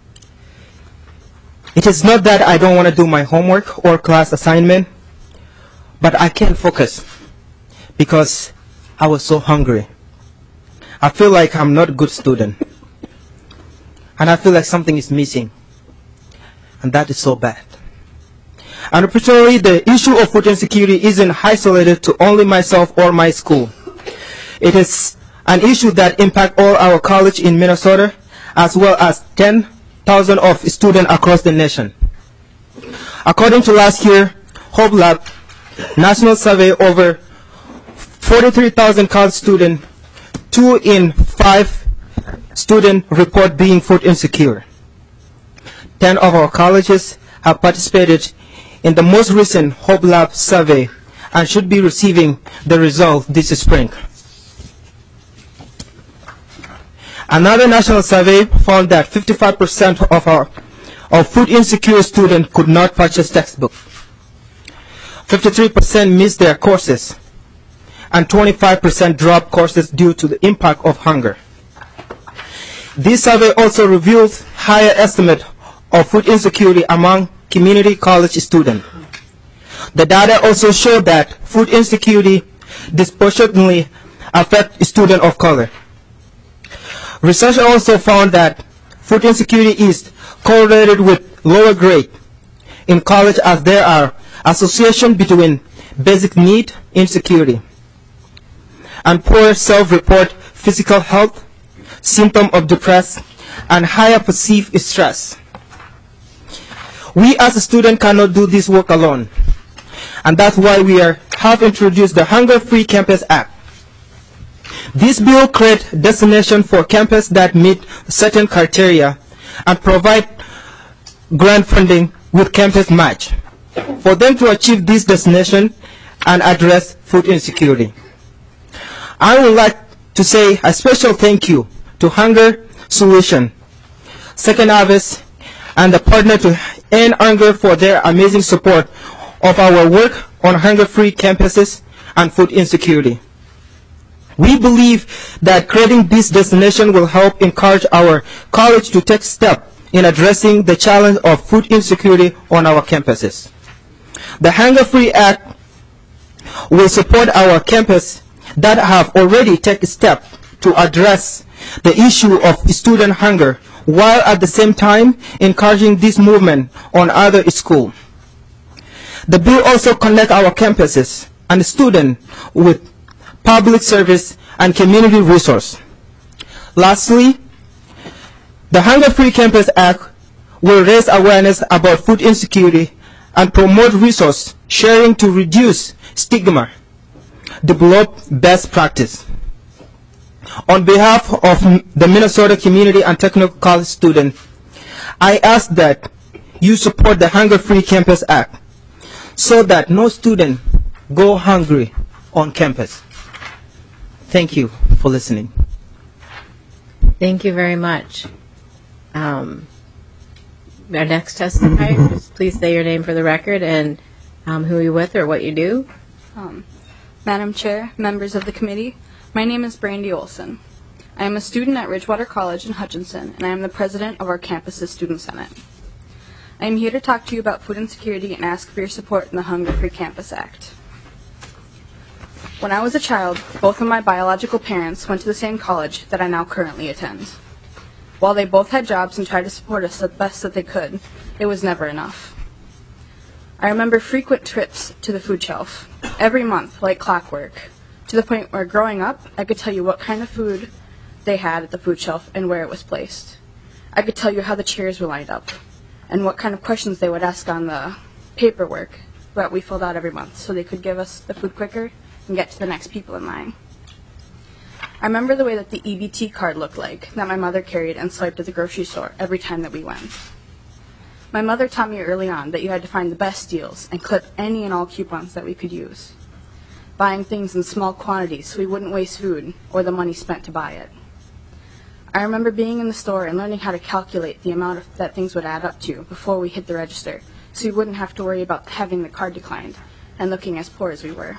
It is not that I don't want to do my homework or class assignment, but I can't focus because I was so hungry. I feel like I'm not a good student, and I feel like something is missing, and that is so bad. And unfortunately, the issue of food insecurity isn't isolated to only myself or my school. It is an issue that impacts all our college in Minnesota, as well as 10,000 of students across the nation. According to last year Hope Lab national survey, over 43,000 college students, 2 in 5 students report being food insecure. 10 of our colleges have participated in the most recent Hope Lab survey and should be receiving the result this spring. Another national survey found that 55% of food insecure students could not purchase textbooks. 53% missed their courses, and 25% dropped courses due to the impact of hunger. This survey also reveals higher estimate of food insecurity among community college students. The data also show that food insecurity disproportionately affects students of color. Research also found that food insecurity is correlated with lower grade in college, as there are associations between basic need insecurity and poor self-report physical health, symptom of depression, and higher perceived stress. We as a student cannot do this work alone, and that's why we have introduced the Hunger-Free Campus Act. This bill creates designation for campuses that meet certain criteria and provide grant funding with campus match for them to achieve this destination and address food insecurity. I would like to say a special thank you to Hunger Solution, Second Harvest, and the partner to End Hunger for their amazing support of our work on hunger-free campuses and food insecurity. We believe that creating this destination will help encourage our college to take steps in addressing the challenge of food insecurity on our campuses. The Hunger-Free Act will support our campus that have already taken steps to address the issue of student hunger, while at the same time encouraging this movement on other schools. The bill also connects our campuses and students with public service and community resource. Lastly, the Hunger-Free Campus Act will raise awareness about food insecurity and promote resource sharing to reduce stigma, develop best practice. On behalf of the Minnesota Community and Technical College students, I ask that you support the Hunger Free Campus Act so that no student go hungry on campus. Thank you for listening. Thank you very much. Our next testifier, please say your name for the record and who you're with or what you do. Madam Chair, members of the committee, my name is Brandy Olson. I am a student at Ridgewater College in Hutchinson, and I am the president of our campus's Student Senate. I am here to talk to you about food insecurity and ask for your support in the Hunger Free Campus Act. When I was a child, both of my biological parents went to the same college that I now currently attend. While they both had jobs and tried to support us the best that they could, it was never enough. I remember frequent trips to the food shelf, every month like clockwork, to the point where growing up, I could tell you what kind of food they had at the food shelf and where it was placed. I could tell you how the chairs were lined up and what kind of questions they would ask on the paperwork that we filled out every month so they could give us the food quicker and get to the next people in line. I remember the way that the EBT card looked like that my mother carried and swiped at the grocery store every time that we went. My mother taught me early on that you had to find the best deals and clip any and all coupons that we could use, buying things in small quantities so we wouldn't waste food or the money spent to buy it. I remember being in the store and learning how to calculate the amount that things would add up to before we hit the register so we wouldn't have to worry about having the card declined and looking as poor as we were.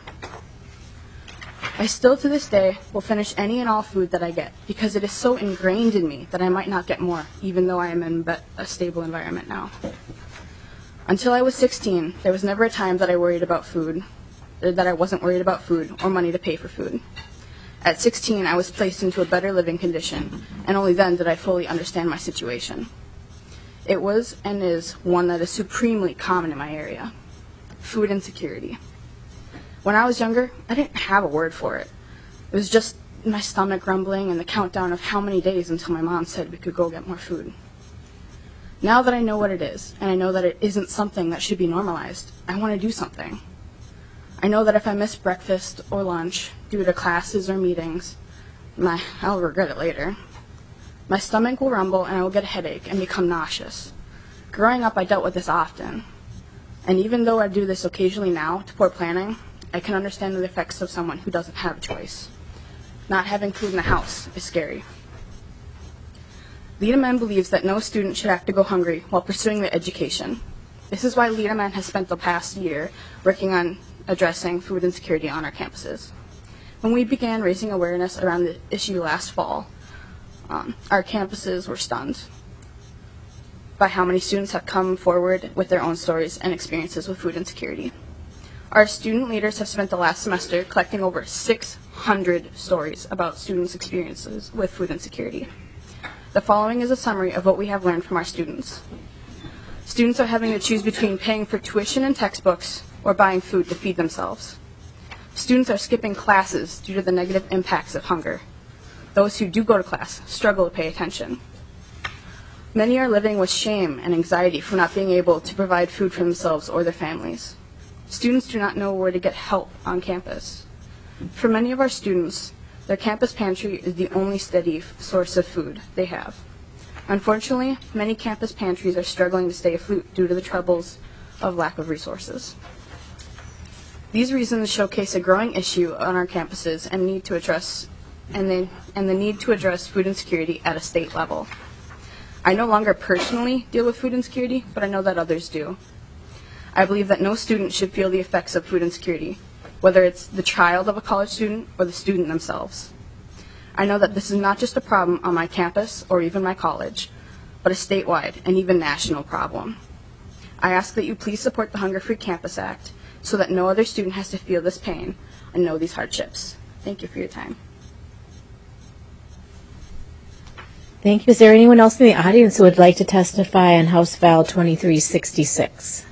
I still to this day will finish any and all food that I get because it is so ingrained in me that I might not get more even though I am in a stable environment now. Until I was 16, there was never a time that I worried about food, that I wasn't worried about food or money to pay for food. At 16, I was placed into a better living condition, and only then did I fully understand my situation. It was and is one that is supremely common in my area: food insecurity. When I was younger, I didn't have a word for it. It was just my stomach grumbling and the countdown of how many days until my mom said we could go get more food. Now that I know what it is, and I know that it isn't something that should be normalized, I want to do something. I know that if I miss breakfast or lunch due to classes or meetings, I'll regret it later. My stomach will rumble and I will get a headache and become nauseous. Growing up, I dealt with this often. And even though I do this occasionally now to poor planning, I can understand the effects of someone who doesn't have a choice. Not having food in the house is scary. Leda Men believes that no student should have to go hungry while pursuing their education. This is why Leda Men has spent the past year working on addressing food insecurity on our campuses. When we began raising awareness around the issue last fall, our campuses were stunned by how many students have come forward with their own stories and experiences with food insecurity. Our student leaders have spent the last semester collecting over 600 stories about students' experiences with food insecurity. The following is a summary of what we have learned from our students. Students are having to choose between paying for tuition and textbooks or buying food to feed themselves. Students are skipping classes due to the negative impacts of hunger. Those who do go to class struggle to pay attention. Many are living with shame and anxiety for not being able to provide food for themselves or their families. Students do not know where to get help on campus. For many of our students, their campus pantry is the only steady source of food they have. Unfortunately, many campus pantries are struggling to stay afloat due to the troubles of lack of resources. These reasons showcase a growing issue on our campuses and the need to address food insecurity at a state level. I no longer personally deal with food insecurity, but I know that others do. I believe that no student should feel the effects of food insecurity, whether it's the child of a college student or the student themselves. I know that this is not just a problem on my campus or even my college, but a statewide and even national problem. I ask that you please support the Hunger Free Campus Act so that no other student has to feel this pain and know these hardships. Thank you for your time. Thank you. Is there anyone else in the audience who would like to testify on House File 2366?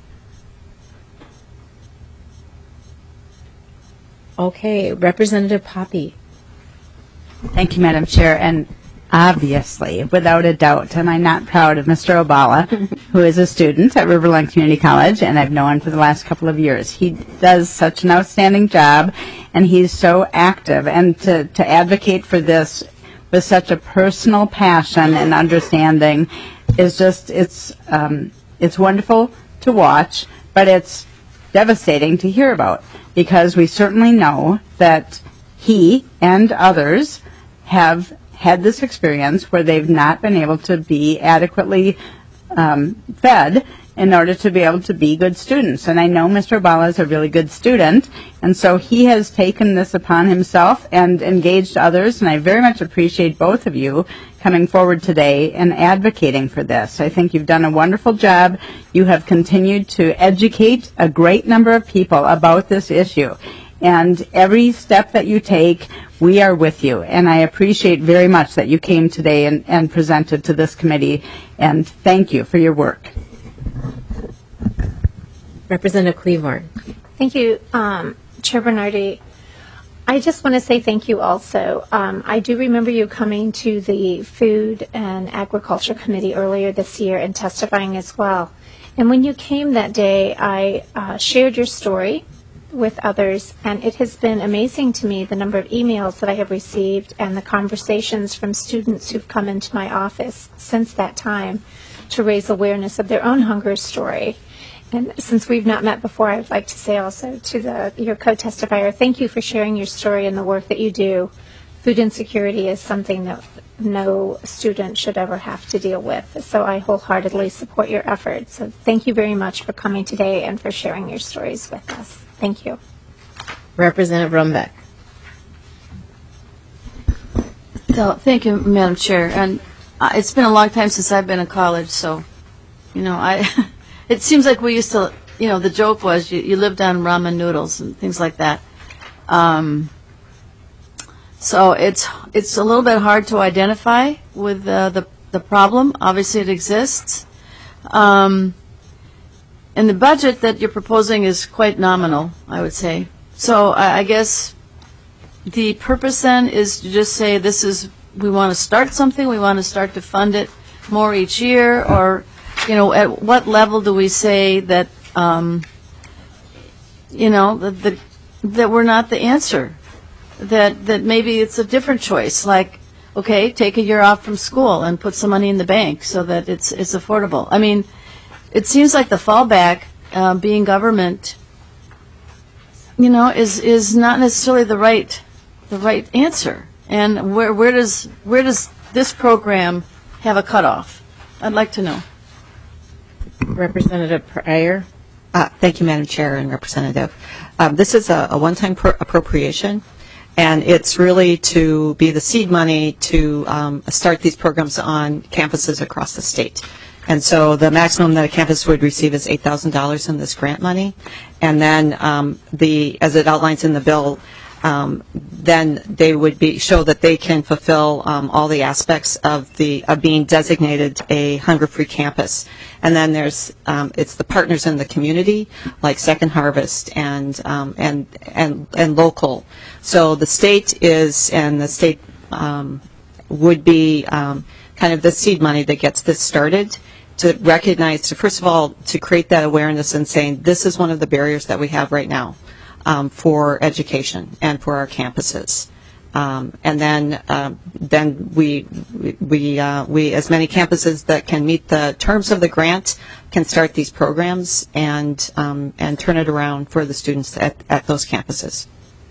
Okay, Representative Poppe. Thank you, Madam Chair. And obviously, without a doubt, am I not proud of Mr. Obala, who is a student at Riverland Community College, and I've known for the last couple of years. He does such an outstanding job, and he's so active. And to advocate for this with such a personal passion and understanding is just, it's It's wonderful to watch, but it's devastating to hear about, because we certainly know that he and others have had this experience where they've not been able to be adequately fed in order to be able to be good students. And I know Mr. Obala is a really good student, and so he has taken this upon himself and engaged others, and I very much appreciate both of you coming forward today and advocating for this. I think you've done a wonderful job. You have continued to educate a great number of people about this issue. And every step that you take, we are with you. And I appreciate very much that you came today and presented to this committee. And thank you for your work. Representative Cleavorn. Thank you, Chair Bernardi. I just want to say thank you also. I do remember you coming to the Food and Agriculture Committee earlier this year and testifying as well. And when you came that day, I shared your story with others, and it has been amazing to me the number of emails that I have received and the conversations from students who've come into my office since that time to raise awareness of their own hunger story. And since we've not met before, I'd like to say also to your co-testifier, thank you for sharing your story and the work that you do. Food insecurity is something that no student should ever have to deal with. So I wholeheartedly support your efforts. So thank you very much for coming today and for sharing your stories with us. Thank you. Representative Rumbeck. So, thank you, Madam Chair. And it's been a long time since I've been in college, so, it seems like we used to, the joke was you lived on ramen noodles and things like that. So it's a little bit hard to identify with the problem. Obviously, it exists. And the budget that you're proposing is quite nominal, I would say. So I guess the purpose then is to just say we want to start something, we want to start to fund it more each year, or, at what level do we say that, that we're not the answer, that maybe it's a different choice, like, okay, take a year off from school and put some money in the bank so that it's affordable. I mean, it seems like the fallback, being government, is not necessarily the right answer. And where does this program have a cutoff? I'd like to know. Representative Pryor. Thank you, Madam Chair and Representative. This is a one-time appropriation, and it's really to be the seed money to start these programs on campuses across the state. And so the maximum that a campus would receive is $8,000 in this grant money. And then as it outlines in the bill, then they would show that they can fulfill all the aspects of being designated a hunger-free campus. And then it's the partners in the community, like Second Harvest and local. So the state would be kind of the seed money that gets this started, to recognize, first of all, to create that awareness and saying this is one of the barriers that we have right now for education and for our campuses. And then we as many campuses that can meet the terms of the grant can start these programs and turn it around for the students at those campuses.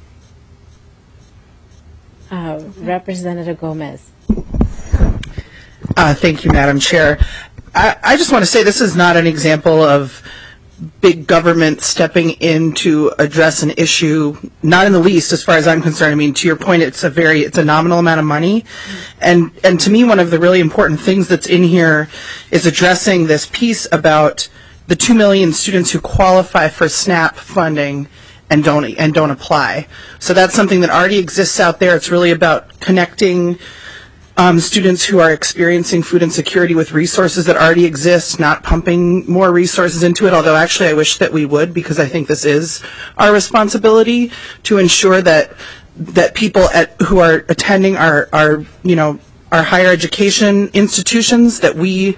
Representative Gomez. Thank you, Madam Chair. I just want to say this is not an example of big government stepping in to address an issue, not in the least, as far as I'm concerned. I mean, to your point, it's a nominal amount of money. And to me, one of the really important things that's in here is addressing this piece about the 2 million students who qualify for SNAP funding and don't apply. So that's something that already exists out there. It's really about connecting students who are experiencing food insecurity with resources that already exist, not pumping more resources into it, although actually I wish that we would, because I think this is our responsibility to ensure that people who are attending our higher education institutions, that we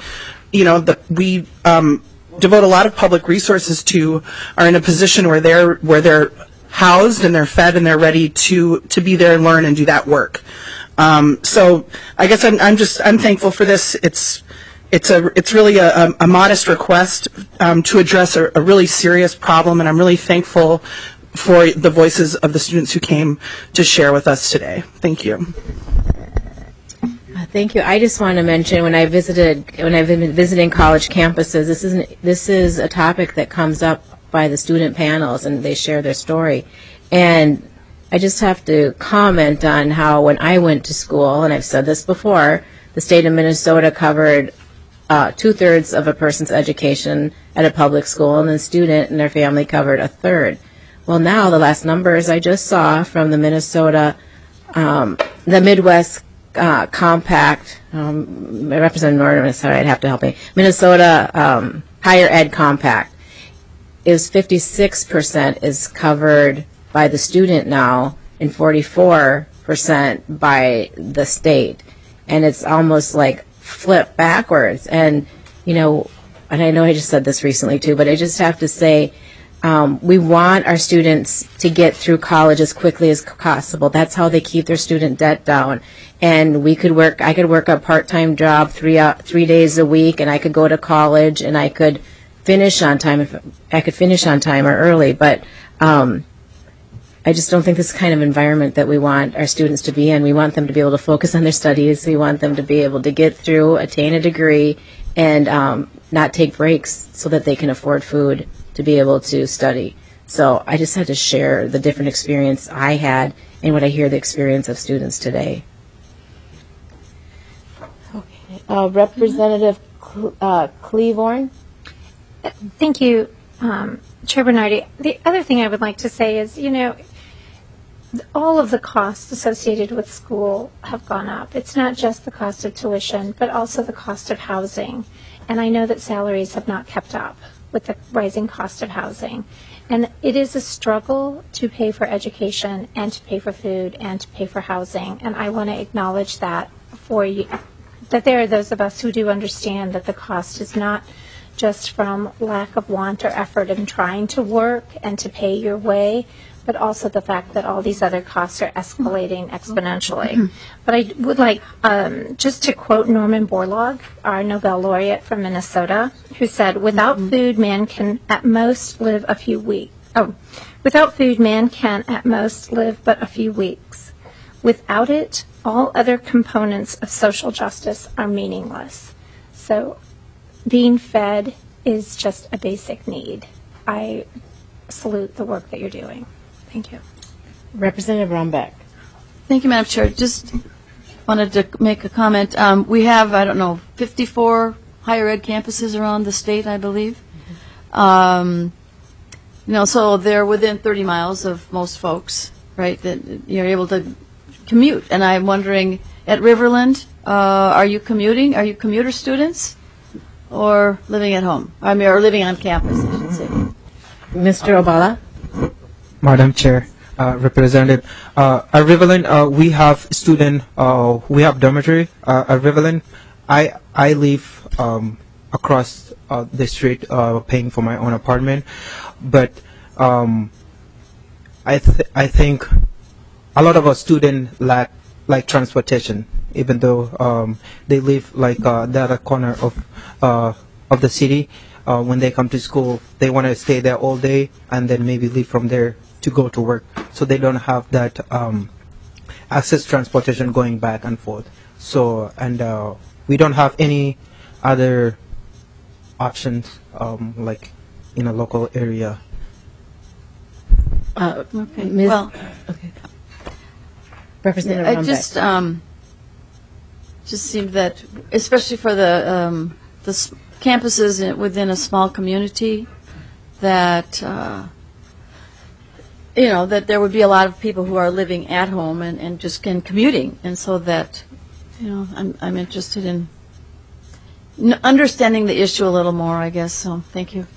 devote a lot of public resources to, are in a position where they're housed and they're fed and they're ready to be there and learn and do that work. So I guess I'm thankful for this. It's it's really a modest request to address a really serious problem, and I'm really thankful for the voices of the students who came to share with us today. Thank you. Thank you. I just want to mention when I've been visiting college campuses, this is a topic that comes up by the student panels, and they share their story. And I just have to comment on how when I went to school, and I've said this before, the state of Minnesota covered 2/3 of a person's education at a public school, and the student and their family covered 1/3. Well, now the last numbers I just saw from the Minnesota, the Midwest Compact, Representative Norton, sorry, I'd have to help me, Minnesota Higher Ed Compact, is 56% is covered by the student now, and 44% by the state. And it's almost like flipped backwards. And, you know, and I know I just said this recently too, but I just have to say, we want our students to get through college as quickly as possible. That's how they keep their student debt down. And I could work a part-time job 3 days a week, and I could go to college, and I could finish on time if I could finish on time or early. But I just don't think this is the kind of environment that we want our students to be in. We want them to be able to focus on their studies. We want them to be able to get through, attain a degree, and not take breaks so that they can afford food to be able to study. So I just had to share the different experience I had and what I hear the experience of students today. Okay. Representative Cleavorn. Thank you, Chair Bernardi. The other thing I would like to say is, you know, all of the costs associated with school have gone up. It's not just the cost of tuition, but also the cost of housing. And I know that salaries have not kept up with the rising cost of housing. And it is a struggle to pay for education and to pay for food and to pay for housing. And I want to acknowledge that for you, that there are those of us who do understand that the cost is not just from lack of want or effort in trying to work and to pay your way, but also the fact that all these other costs are escalating exponentially. But I would like just to quote Norman Borlaug, our Nobel laureate from Minnesota, who said, "Without food, man can at most live a few weeks. Without food, man can at most live but a few weeks. Without it, all other components of social justice are meaningless." So being fed is just a basic need. I salute the work that you're doing. Thank you. Representative Rombeck. Thank you, Madam Chair. Just wanted to make a comment. We have, 54 higher ed campuses around the state, I believe. So they're within 30 miles of most folks, right, that you're able to commute. And I'm wondering, at Riverland, are you commuting? Are you commuter students? Or living at home? Or living on campus, I should say. Mr. Obala? Madam Chair, Representative, at Riverland, we have we have dormitory at Riverland. I live across the street, paying for my own apartment, but I think a lot of our students lack transportation, even though they live the other corner of the city. When they come to school, they want to stay there all day and then maybe leave from there to go to work. So they don't have that access transportation going back and forth. So, and we don't have any other options in a local area. Okay. Ms. Well, okay. Representative Rombeck. Just seemed that, especially for the campuses within a small community, that that there would be a lot of people who are living at home and just commuting, and so that I'm interested in understanding the issue a little more, I guess. So thank you.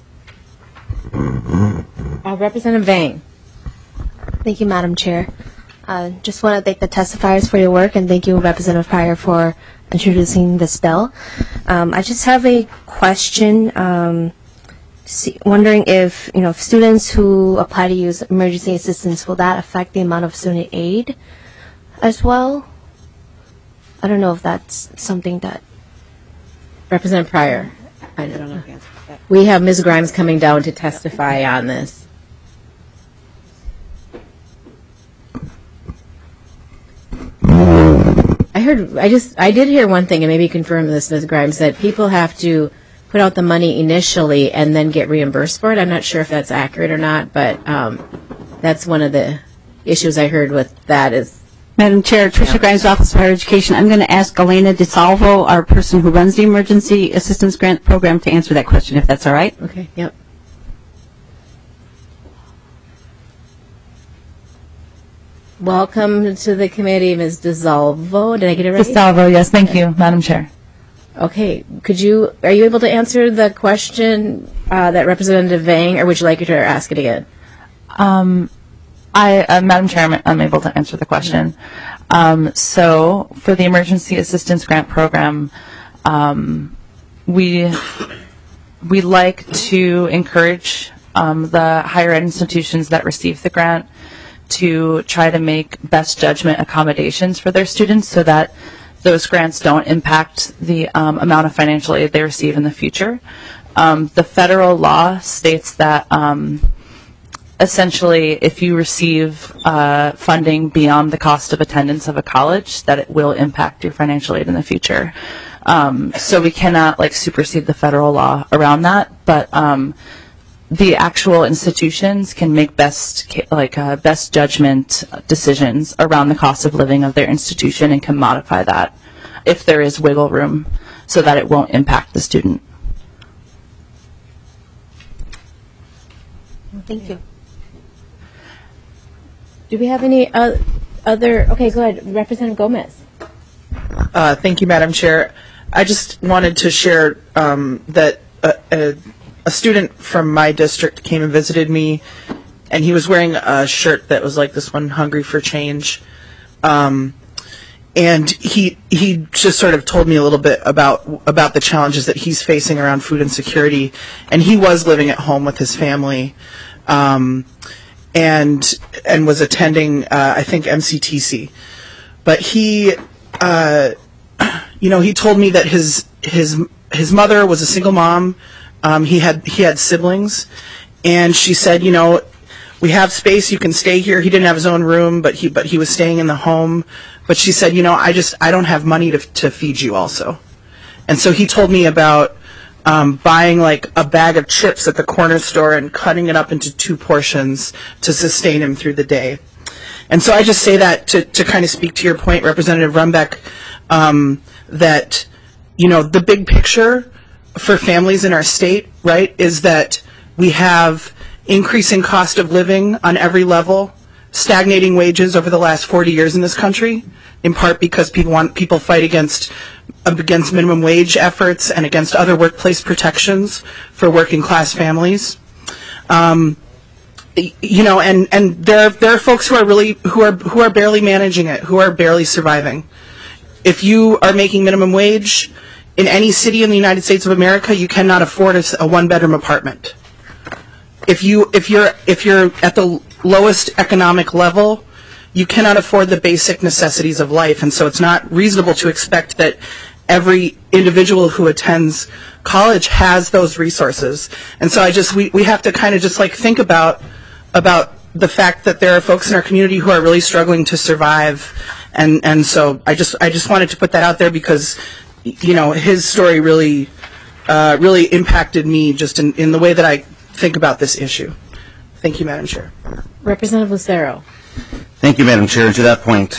Representative Vang. Thank you, Madam Chair. Just want to thank the testifiers for your work, and thank you, Representative Pryor, for introducing this bill. I just have a question, wondering if students who apply to use emergency assistance, will that affect the amount of student aid as well? I don't know if that's something that Representative Pryor. I don't know the answer to that. We have Ms. Grimes coming down to testify on this. I did hear one thing, and maybe confirm this, Ms. Grimes, that people have to put out the money initially and then get reimbursed for it. I'm not sure if that's accurate or not, but that's one of the issues I heard with that is. Madam Chair, Tricia Grimes, Office of Higher Education. I'm going to ask Elena DeSalvo, our person who runs the Emergency Assistance Grant Program, to answer that question, if that's all right. Okay, yep. Welcome to the committee, Ms. DeSalvo. Did I get it right? DeSalvo, yes, thank you, Madam Chair. Okay, are you able to answer the question that Representative Vang, or would you like her to ask it again? Madam Chair, I'm able to answer the question. So for the Emergency Assistance Grant Program, we like to encourage the higher ed institutions that receive the grant to try to make best judgment accommodations for their students so that those grants don't impact the amount of financial aid they receive in the future. The federal law states that essentially if you receive funding beyond the cost of attendance of a college, that it will impact your financial aid in the future. So we cannot supersede the federal law around that, but the actual institutions can make best judgment decisions around the cost of living of their institution and can modify that if there is wiggle room so that it won't impact the student. Thank you. Do we have any other? Okay, go ahead. Representative Gomez. Thank you, Madam Chair. I just wanted to share that a student from my district came and visited me, and he was wearing a shirt that was like this one, Hungry for Change. And he just sort of told me a little bit about the challenges that he's facing around food insecurity. And he was living at home with his family, and was attending, I think, MCTC. But he told me that his mother was a single mom. He had siblings, and she said, we have space, you can stay here. He didn't have his own room, but he was staying in the home. But she said, I don't have money to feed you also. And so he told me about buying like a bag of chips at the corner store and cutting it up into 2 portions to sustain him through the day. And so I just say that to kind of speak to your point, Representative Rumbeck, that, the big picture for families in our state, right, is that we have increasing cost of living on every level, stagnating wages over the last 40 years in this country, in part because people fight against minimum wage efforts and against other workplace protections for working class families. And there are folks who are barely managing it, who are barely surviving. If you are making minimum wage in any city in the United States of America, you cannot afford a 1-bedroom apartment. If you're at the lowest economic level, you cannot afford the basic necessities of life, and so it's not reasonable to expect that every individual who attends college has those resources. And so we have to kind of just think about the fact that there are folks in our community who are really struggling to survive, and so I just wanted to put that out there because his story really impacted me just in the way that I think about this issue. Thank you, Madam Chair. Representative Lucero. Thank you, Madam Chair. And to that point,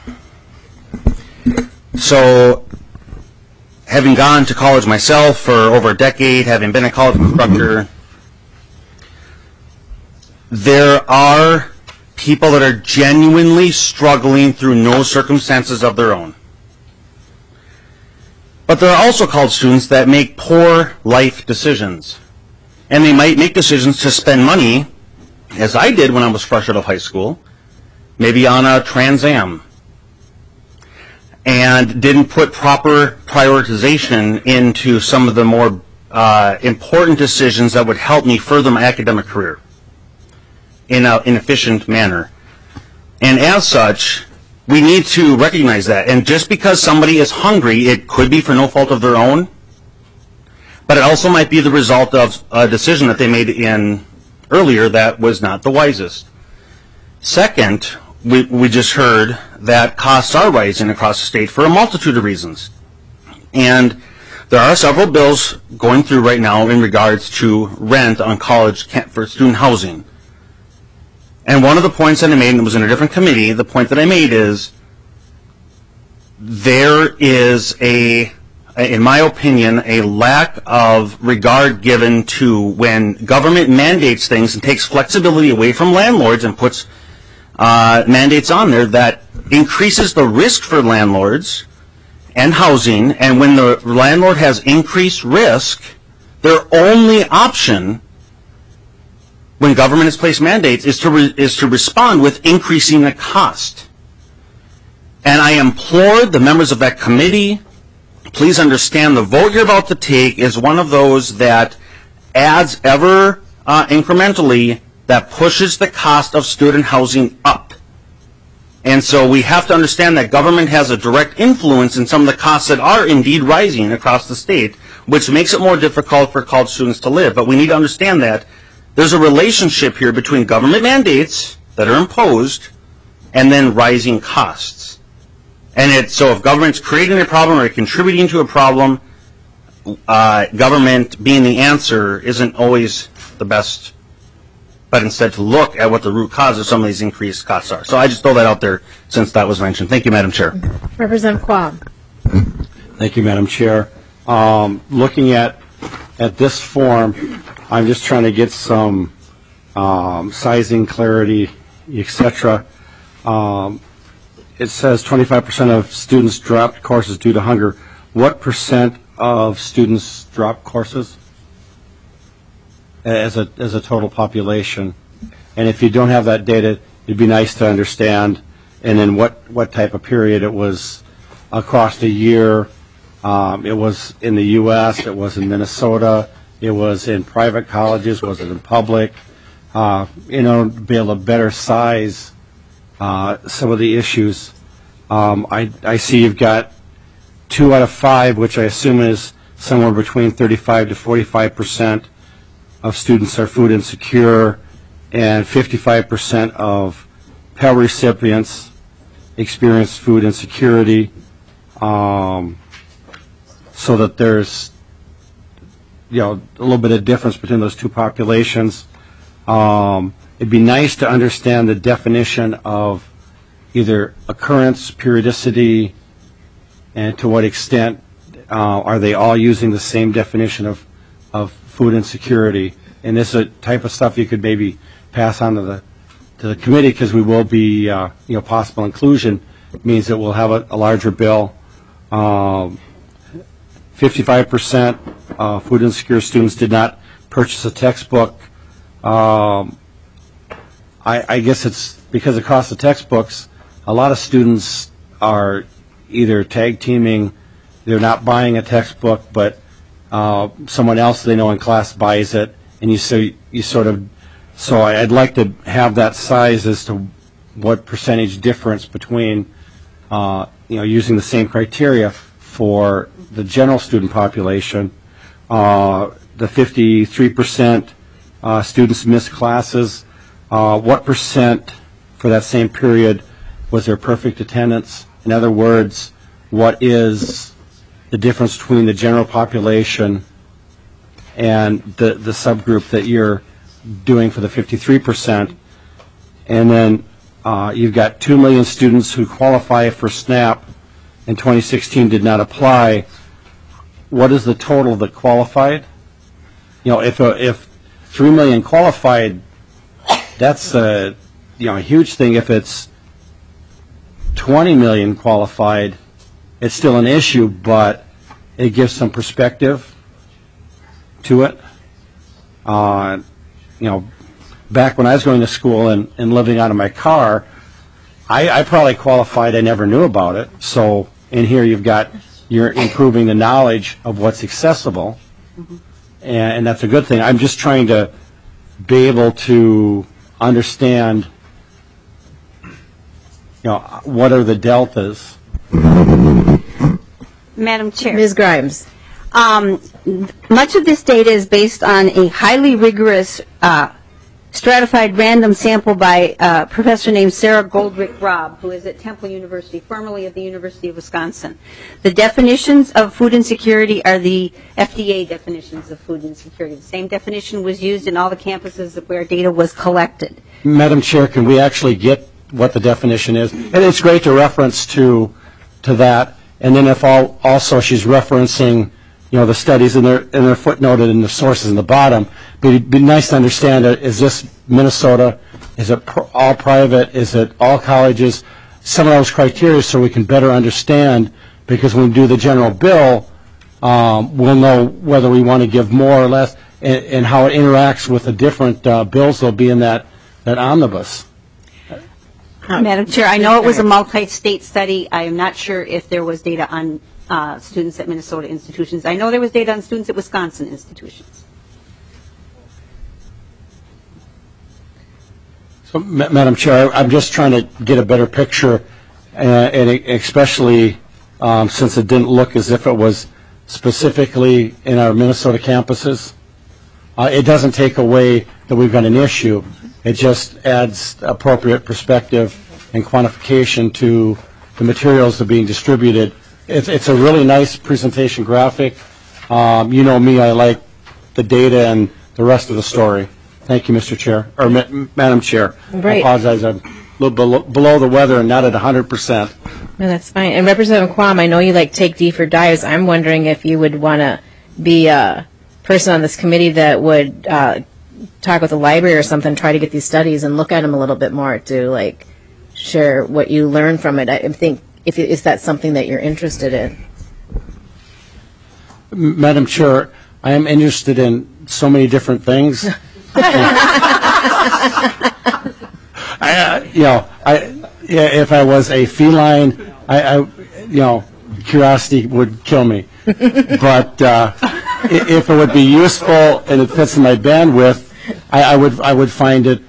so having gone to college myself for over a decade, having been a college instructor, there are people that are genuinely struggling through no circumstances of their own. But there are also college students that make poor life decisions. And they might make decisions to spend money, as I did when I was fresh out of high school, maybe on a Trans Am, and didn't put proper prioritization into some of the more important decisions that would help me further my academic career in an efficient manner. And as such, we need to recognize that. And just because somebody is hungry, it could be for no fault of their own, But it also might be the result of a decision that they made in earlier that was not the wisest. Second, we just heard that costs are rising across the state for a multitude of reasons. And there are several bills going through right now in regards to rent on college for student housing. And one of the points that I made, and it was in a different committee, the point that I made is there is in my opinion, a lack of regard given to when government mandates things and takes flexibility away from landlords and puts mandates on there that increases the risk for landlords and housing. And when the landlord has increased risk, their only option when government has placed mandates is to respond with increasing the cost. And I implore the members of that committee, please understand the vote you're about to take is one of those that adds ever incrementally that pushes the cost of student housing up. And so we have to understand that government has a direct influence in some of the costs that are indeed rising across the state, which makes it more difficult for college students to live. But we need to understand that there's a relationship here between government mandates that are imposed and then rising costs. And so if government's creating a problem or contributing to a problem, government being the answer isn't always the best, but instead to look at what the root cause of some of these increased costs are. So I just throw that out there since that was mentioned. Thank you, Madam Chair. Representative Quam. Thank you, Madam Chair. Looking at this form, I'm just trying to get some sizing, clarity, etc. It says 25% of students dropped courses due to hunger. What percent of students drop courses as a total population? And if you don't have that data, it'd be nice to understand. And then what type of period it was across the year. It was in the U.S., it was in Minnesota, it was in private colleges, was it in public? To be able to better size some of the issues. I see you've got 2 out of 5, which I assume is somewhere between 35 to 45% of students are food insecure, and 55% of Pell recipients experience food insecurity. So that there's a little bit of difference between those two populations. It'd be nice to understand the definition of either occurrence, periodicity, and to what extent are they all using the same definition of food insecurity. And this is a type of stuff you could maybe pass on to the committee, because we will be, possible inclusion means that we'll have a larger bill. 55% food insecure students did not purchase a textbook. I guess it's because it costs the textbooks. A lot of students are either tag teaming, they're not buying a textbook, but someone else they know in class buys it, and so I'd like to have that size as to what percentage difference between using the same criteria for the general student population. The 53% students missed classes. What percent for that same period was there perfect attendance? In other words, what is the difference between the general population and the subgroup that you're doing for the 53%? And then you've got 2 million students who qualify for SNAP in 2016 did not apply. What is the total that qualified? If 3 million qualified, that's a huge thing. If it's 20 million qualified, it's still an issue, but it gives some perspective to it. Back when I was going to school and living out of my car, I probably qualified. I never knew about it. So in here you're improving the knowledge of what's accessible, and that's a good thing. I'm just trying to be able to understand, what are the deltas? Madam Chair. Ms. Grimes. Much of this data is based on a highly rigorous stratified random sample by a professor named Sarah Goldrick-Robb, who is at Temple University, formerly of the University of Wisconsin. The definitions of food insecurity are the FDA definitions of food insecurity. The same definition was used in all the campuses where data was collected. Madam Chair, can we actually get what the definition is? And it's great to reference to that. And then if also she's referencing, the studies and they're footnoted in the sources in the bottom, but it'd be nice to understand, is this Minnesota, is it all private, is it all colleges, some of those criteria so we can better understand, because when we do the general bill, we'll know whether we want to give more or less and how it interacts with the different bills that'll be in that omnibus. Madam Chair, I know it was a multi-state study. I am not sure if there was data on students at Minnesota institutions. I know there was data on students at Wisconsin institutions. So, Madam Chair, I'm just trying to get a better picture, and especially since it didn't look as if it was specifically in our Minnesota campuses. It doesn't take away that we've got an issue. It just adds appropriate perspective and quantification to the materials that are being distributed. It's a really nice presentation graphic. You know me, I like the data and the rest of the story. Thank you, Mr. Chair, or Madam Chair. Right. I apologize, I'm a little below the weather and not at 100%. No, that's fine. And Representative Quam, I know you like take deeper dives. I'm wondering if you would want to be a person on this committee that would talk with the library or something, try to get these studies and look at them a little bit more to share what you learn from it. I think if that's something that you're interested in. Madam Chair, I am interested in so many different things. If I was a feline, curiosity would kill me. But if it would be useful and it fits in my bandwidth, I would find it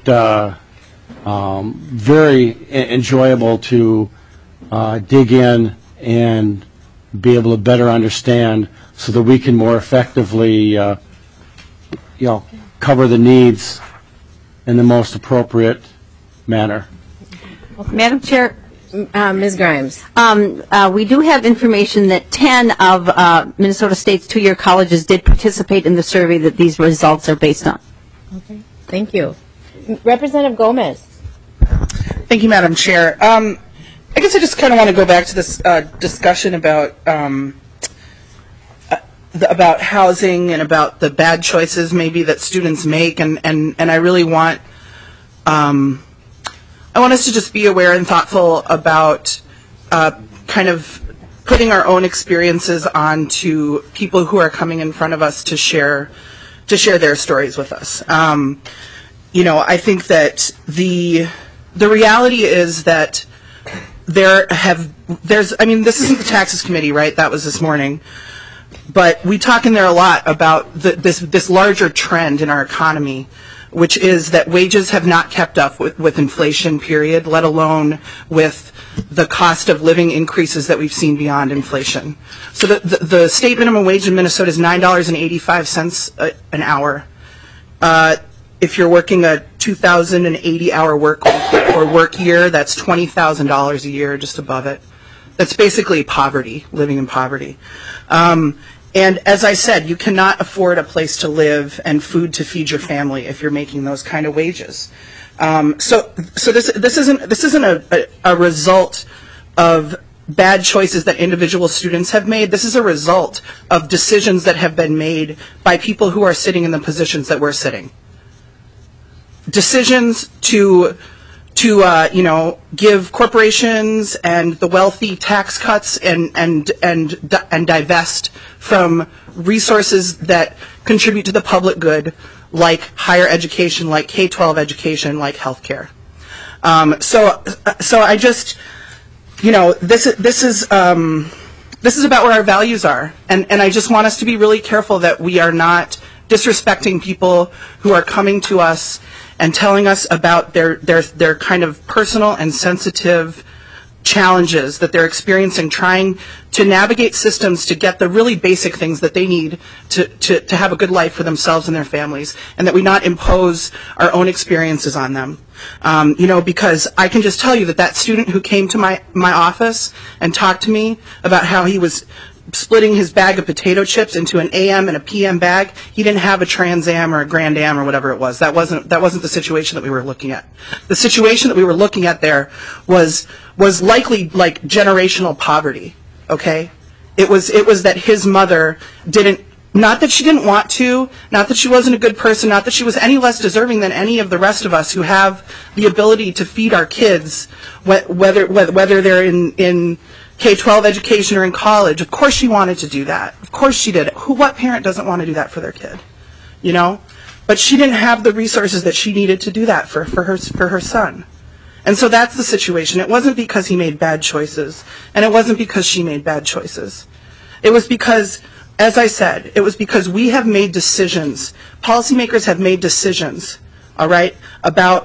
very enjoyable to dig in and be able to better understand so that we can more effectively, cover the needs in the most appropriate manner. Madam Chair, Ms. Grimes. We do have information that 10 of Minnesota State's two-year colleges did participate in the survey that these results are based on. Okay. Thank you. Representative Gomez. Thank you, Madam Chair. I guess I just kind of want to go back to this discussion about housing and about the bad choices maybe that students make, and I really want us to just be aware and thoughtful about kind of putting our own experiences onto people who are coming in front of us to share their stories with us. I think that the reality is that this isn't the taxes committee, right? That was this morning. But we talk in there a lot about this larger trend in our economy, which is that wages have not kept up with inflation, period, let alone with the cost of living increases that we've seen beyond inflation. So the state minimum wage in Minnesota is $9.85 an hour. If you're working a 2,080-hour work week or work year, that's $20,000 a year, just above it. That's basically poverty, living in poverty. And as I said, you cannot afford a place to live and food to feed your family if you're making those kind of wages. So this isn't a result of bad choices that individual students have made. This is a result of decisions that have been made by people who are sitting in the positions that we're sitting. Decisions to give corporations and the wealthy tax cuts and divest from resources that contribute to the public good, like higher education, like K-12 education, like healthcare. So I just, this is about where our values are, and I just want us to be really careful that we are not disrespecting people who are coming to us and telling us about their kind of personal and sensitive challenges that they're experiencing trying to navigate systems to get the really basic things that they need to have a good life for themselves and their families, and that we not impose our own experiences on them. Because I can just tell you that student who came to my office and talked to me about how he was splitting his bag of potato chips into an AM and a PM bag, he didn't have a Trans Am or a Grand Am or whatever it was. That wasn't the situation that we were looking at. The situation that we were looking at there was likely like generational poverty. Okay, it was that his mother didn't. Not that she didn't want to, not that she wasn't a good person, not that she was any less deserving than any of the rest of us who have the ability to feed our kids, whether they're in K-12 education or in college. Of course she wanted to do that. Of course she did. What parent doesn't want to do that for their kid? But she didn't have the resources that she needed to do that for her son. And so that's the situation. It wasn't because he made bad choices, and it wasn't because she made bad choices. It was because, as I said, it was because we have made decisions. Policymakers have made decisions, all right, about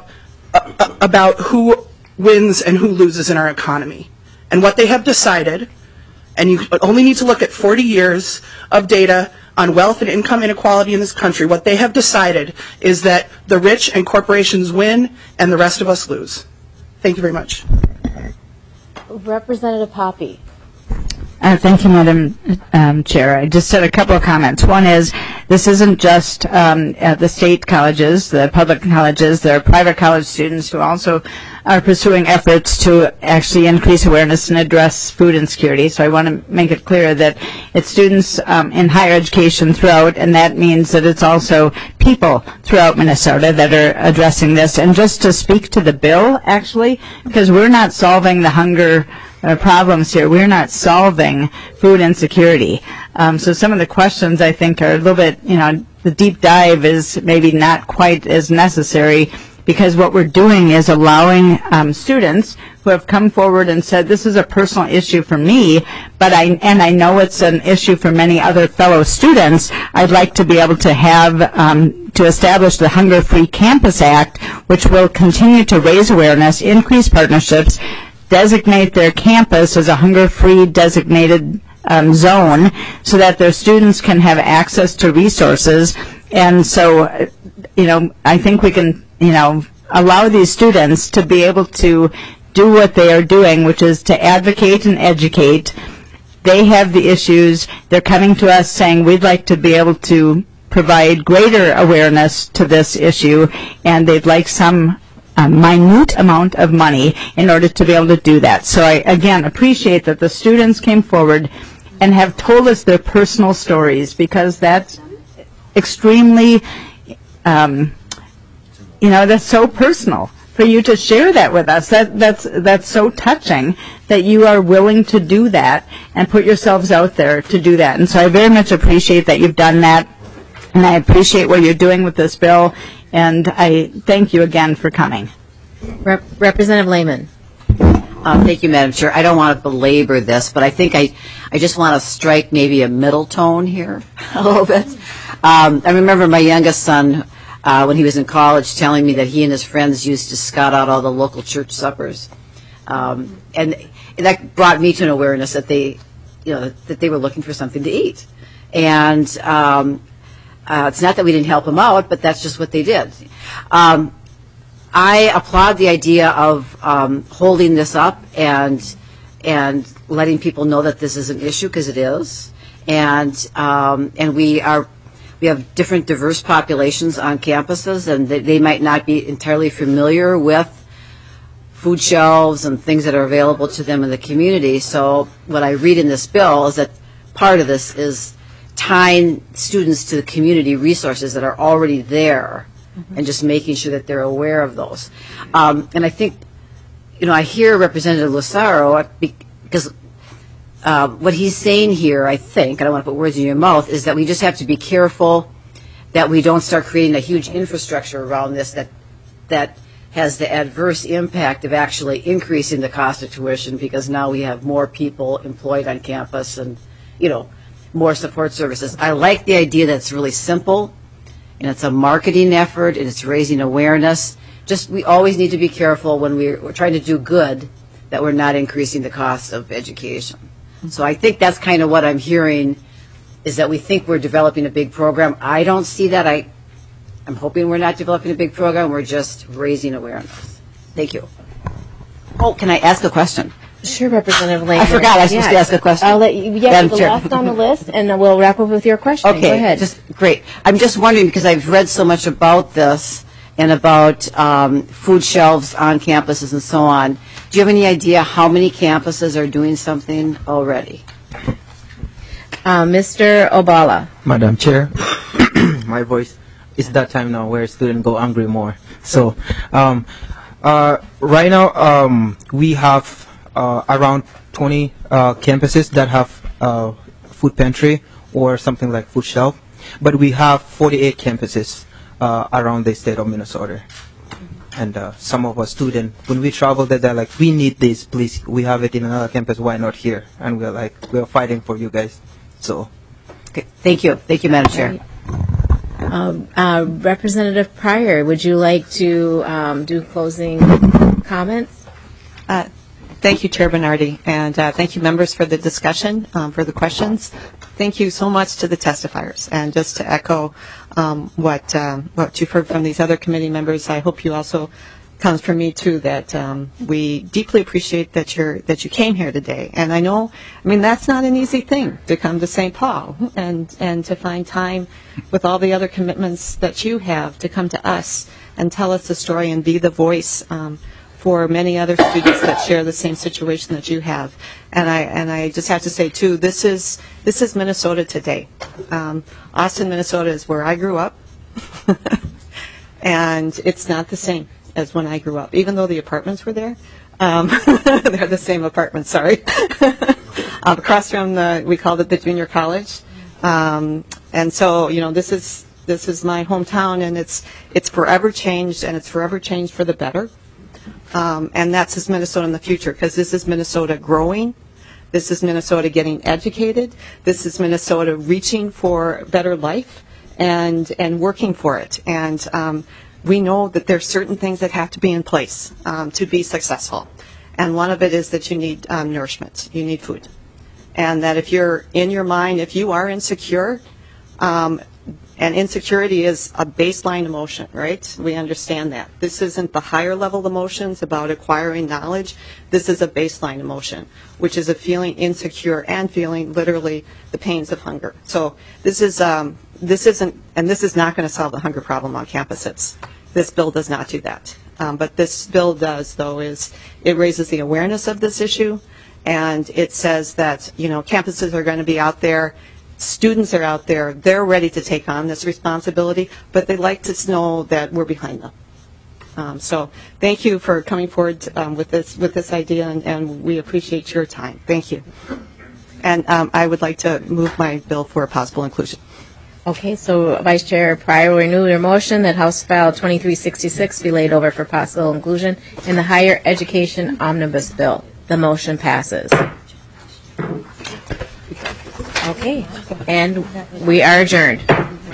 who wins and who loses in our economy. And what they have decided, and you only need to look at 40 years of data on wealth and income inequality in this country, what they have decided is that the rich and corporations win and the rest of us lose. Thank you very much. Representative Hoppe. Thank you, Madam Chair. I just had a couple of comments. One is, this isn't just at the state colleges, the public colleges. There are private college students who also are pursuing efforts to actually increase awareness and address food insecurity. So I want to make it clear that it's students in higher education throughout, and that means that it's also people throughout Minnesota that are addressing this. And just to speak to the bill, actually, because we're not solving the hunger problems here. We're not solving food insecurity. So some of the questions, I think, are a little bit, the deep dive is maybe not quite as necessary, because what we're doing is allowing students who have come forward and said, this is a personal issue for me, but I know it's an issue for many other fellow students. I'd like to be able to have to establish the Hunger Free Campus Act, which will continue to raise awareness, increase partnerships, designate their campus as a hunger-free designated zone so that their students can have access to resources. And so, I think we can, allow these students to be able to do what they are doing, which is to advocate and educate. They have the issues. They're coming to us saying, we'd like to be able to provide greater awareness to this issue, and they'd like some minute amount of money in order to be able to do that. So I, again, appreciate that the students came forward and have told us their personal stories, because that's extremely, that's so personal for you to share that with us. That's so touching that you are willing to do that and put yourselves out there to do that. And so I very much appreciate that you've done that, and I appreciate what you're doing with this bill. And I thank you again for coming. Representative Lehman. Thank you, Madam Chair. I don't want to belabor this, but I think I just want to strike maybe a middle tone here a little bit. I remember my youngest son, when he was in college, telling me that he and his friends used to scout out all the local church suppers. And that brought me to an awareness that they were looking for something to eat. And it's not that we didn't help them out, but that's just what they did. I applaud the idea of holding this up and letting people know that this is an issue, because it is. And we have different diverse populations on campuses, and they might not be entirely familiar with food shelves and things that are available to them in the community. So what I read in this bill is that part of this is tying students to the community resources that are already there, and just making sure that they're aware of those. And I think, I hear Representative Lucero, because what he's saying here, I think, I don't want to put words in your mouth, is that we just have to be careful that we don't start creating a huge infrastructure around this that has the adverse impact of actually increasing the cost of tuition, because now we have more people employed on campus and, more support services. I like the idea that it's really simple, and it's a marketing effort, and it's raising awareness. Just, we always need to be careful when we're trying to do good, that we're not increasing the cost of education. So I think that's kind of what I'm hearing, is that we think we're developing a big program. I don't see that. I'm hoping we're not developing a big program. We're just raising awareness. Thank you. Oh, can I ask a question? Sure, Representative Lang. I forgot I was supposed to ask a question. I'll let you, Madam the Chair. last on the list, and then we'll wrap up with your question. Okay, Go ahead. just great. I'm just wondering, because I've read so much about this and about food shelves on campuses and so on. Do you have any idea how many campuses are doing something already? Mr. Obala. Madam Chair, my voice is that time now where students go hungry more. So right now we have around 20 campuses that have food pantry or something like food shelf, but we have 48 campuses around the state of Minnesota. And some of our students, when we travel there, they're like, we need this, please. We have it in another campus. Why not here? And we're like, we're fighting for you guys. So, okay, thank you. Thank you, Madam Chair. Representative Pryor, would you like to do closing comments? Thank you, Chair Bernardi, and thank you, members, for the discussion, for the questions. Thank you so much to the testifiers. And just to echo what you've heard from these other committee members, I hope you also comes from me too, that we deeply appreciate that you came here today. And I know, that's not an easy thing to come to St. Paul and to find time with all the other commitments that you have to come to us and tell us the story and be the voice for many other students that share the same situation that you have. And I just have to say too, this is Minnesota today. Austin, Minnesota is where I grew up, and it's not the same as when I grew up, even though the apartments were there. They're the same apartments, sorry. Across from we called it the junior college. And so, this is my hometown, and it's forever changed, and it's forever changed for the better. And that's Minnesota in the future, because this is Minnesota growing. This is Minnesota getting educated. This is Minnesota reaching for better life and working for it. And we know that there's certain things that have to be in place to be successful. And one of it is that you need nourishment. You need food. And that if you're in your mind, if you are insecure, and insecurity is a baseline emotion, right? We understand that. This isn't the higher level emotions about acquiring knowledge. This is a baseline emotion, which is a feeling insecure and feeling literally the pains of hunger. So this isn't, and this is not going to solve the hunger problem on campuses. This bill does not do that. But this bill does, though, is it raises the awareness of this issue, and it says that, campuses are going to be out there. Students are out there, they're ready to take on this responsibility, but they'd like to know that we're behind them. So thank you for coming forward with this idea, and we appreciate your time. Thank you. And I would like to move my bill for possible inclusion. Okay, so Vice Chair Pryor will renew your motion that House File 2366 be laid over for possible inclusion in the Higher Education Omnibus Bill. The motion passes. Okay, and we are adjourned.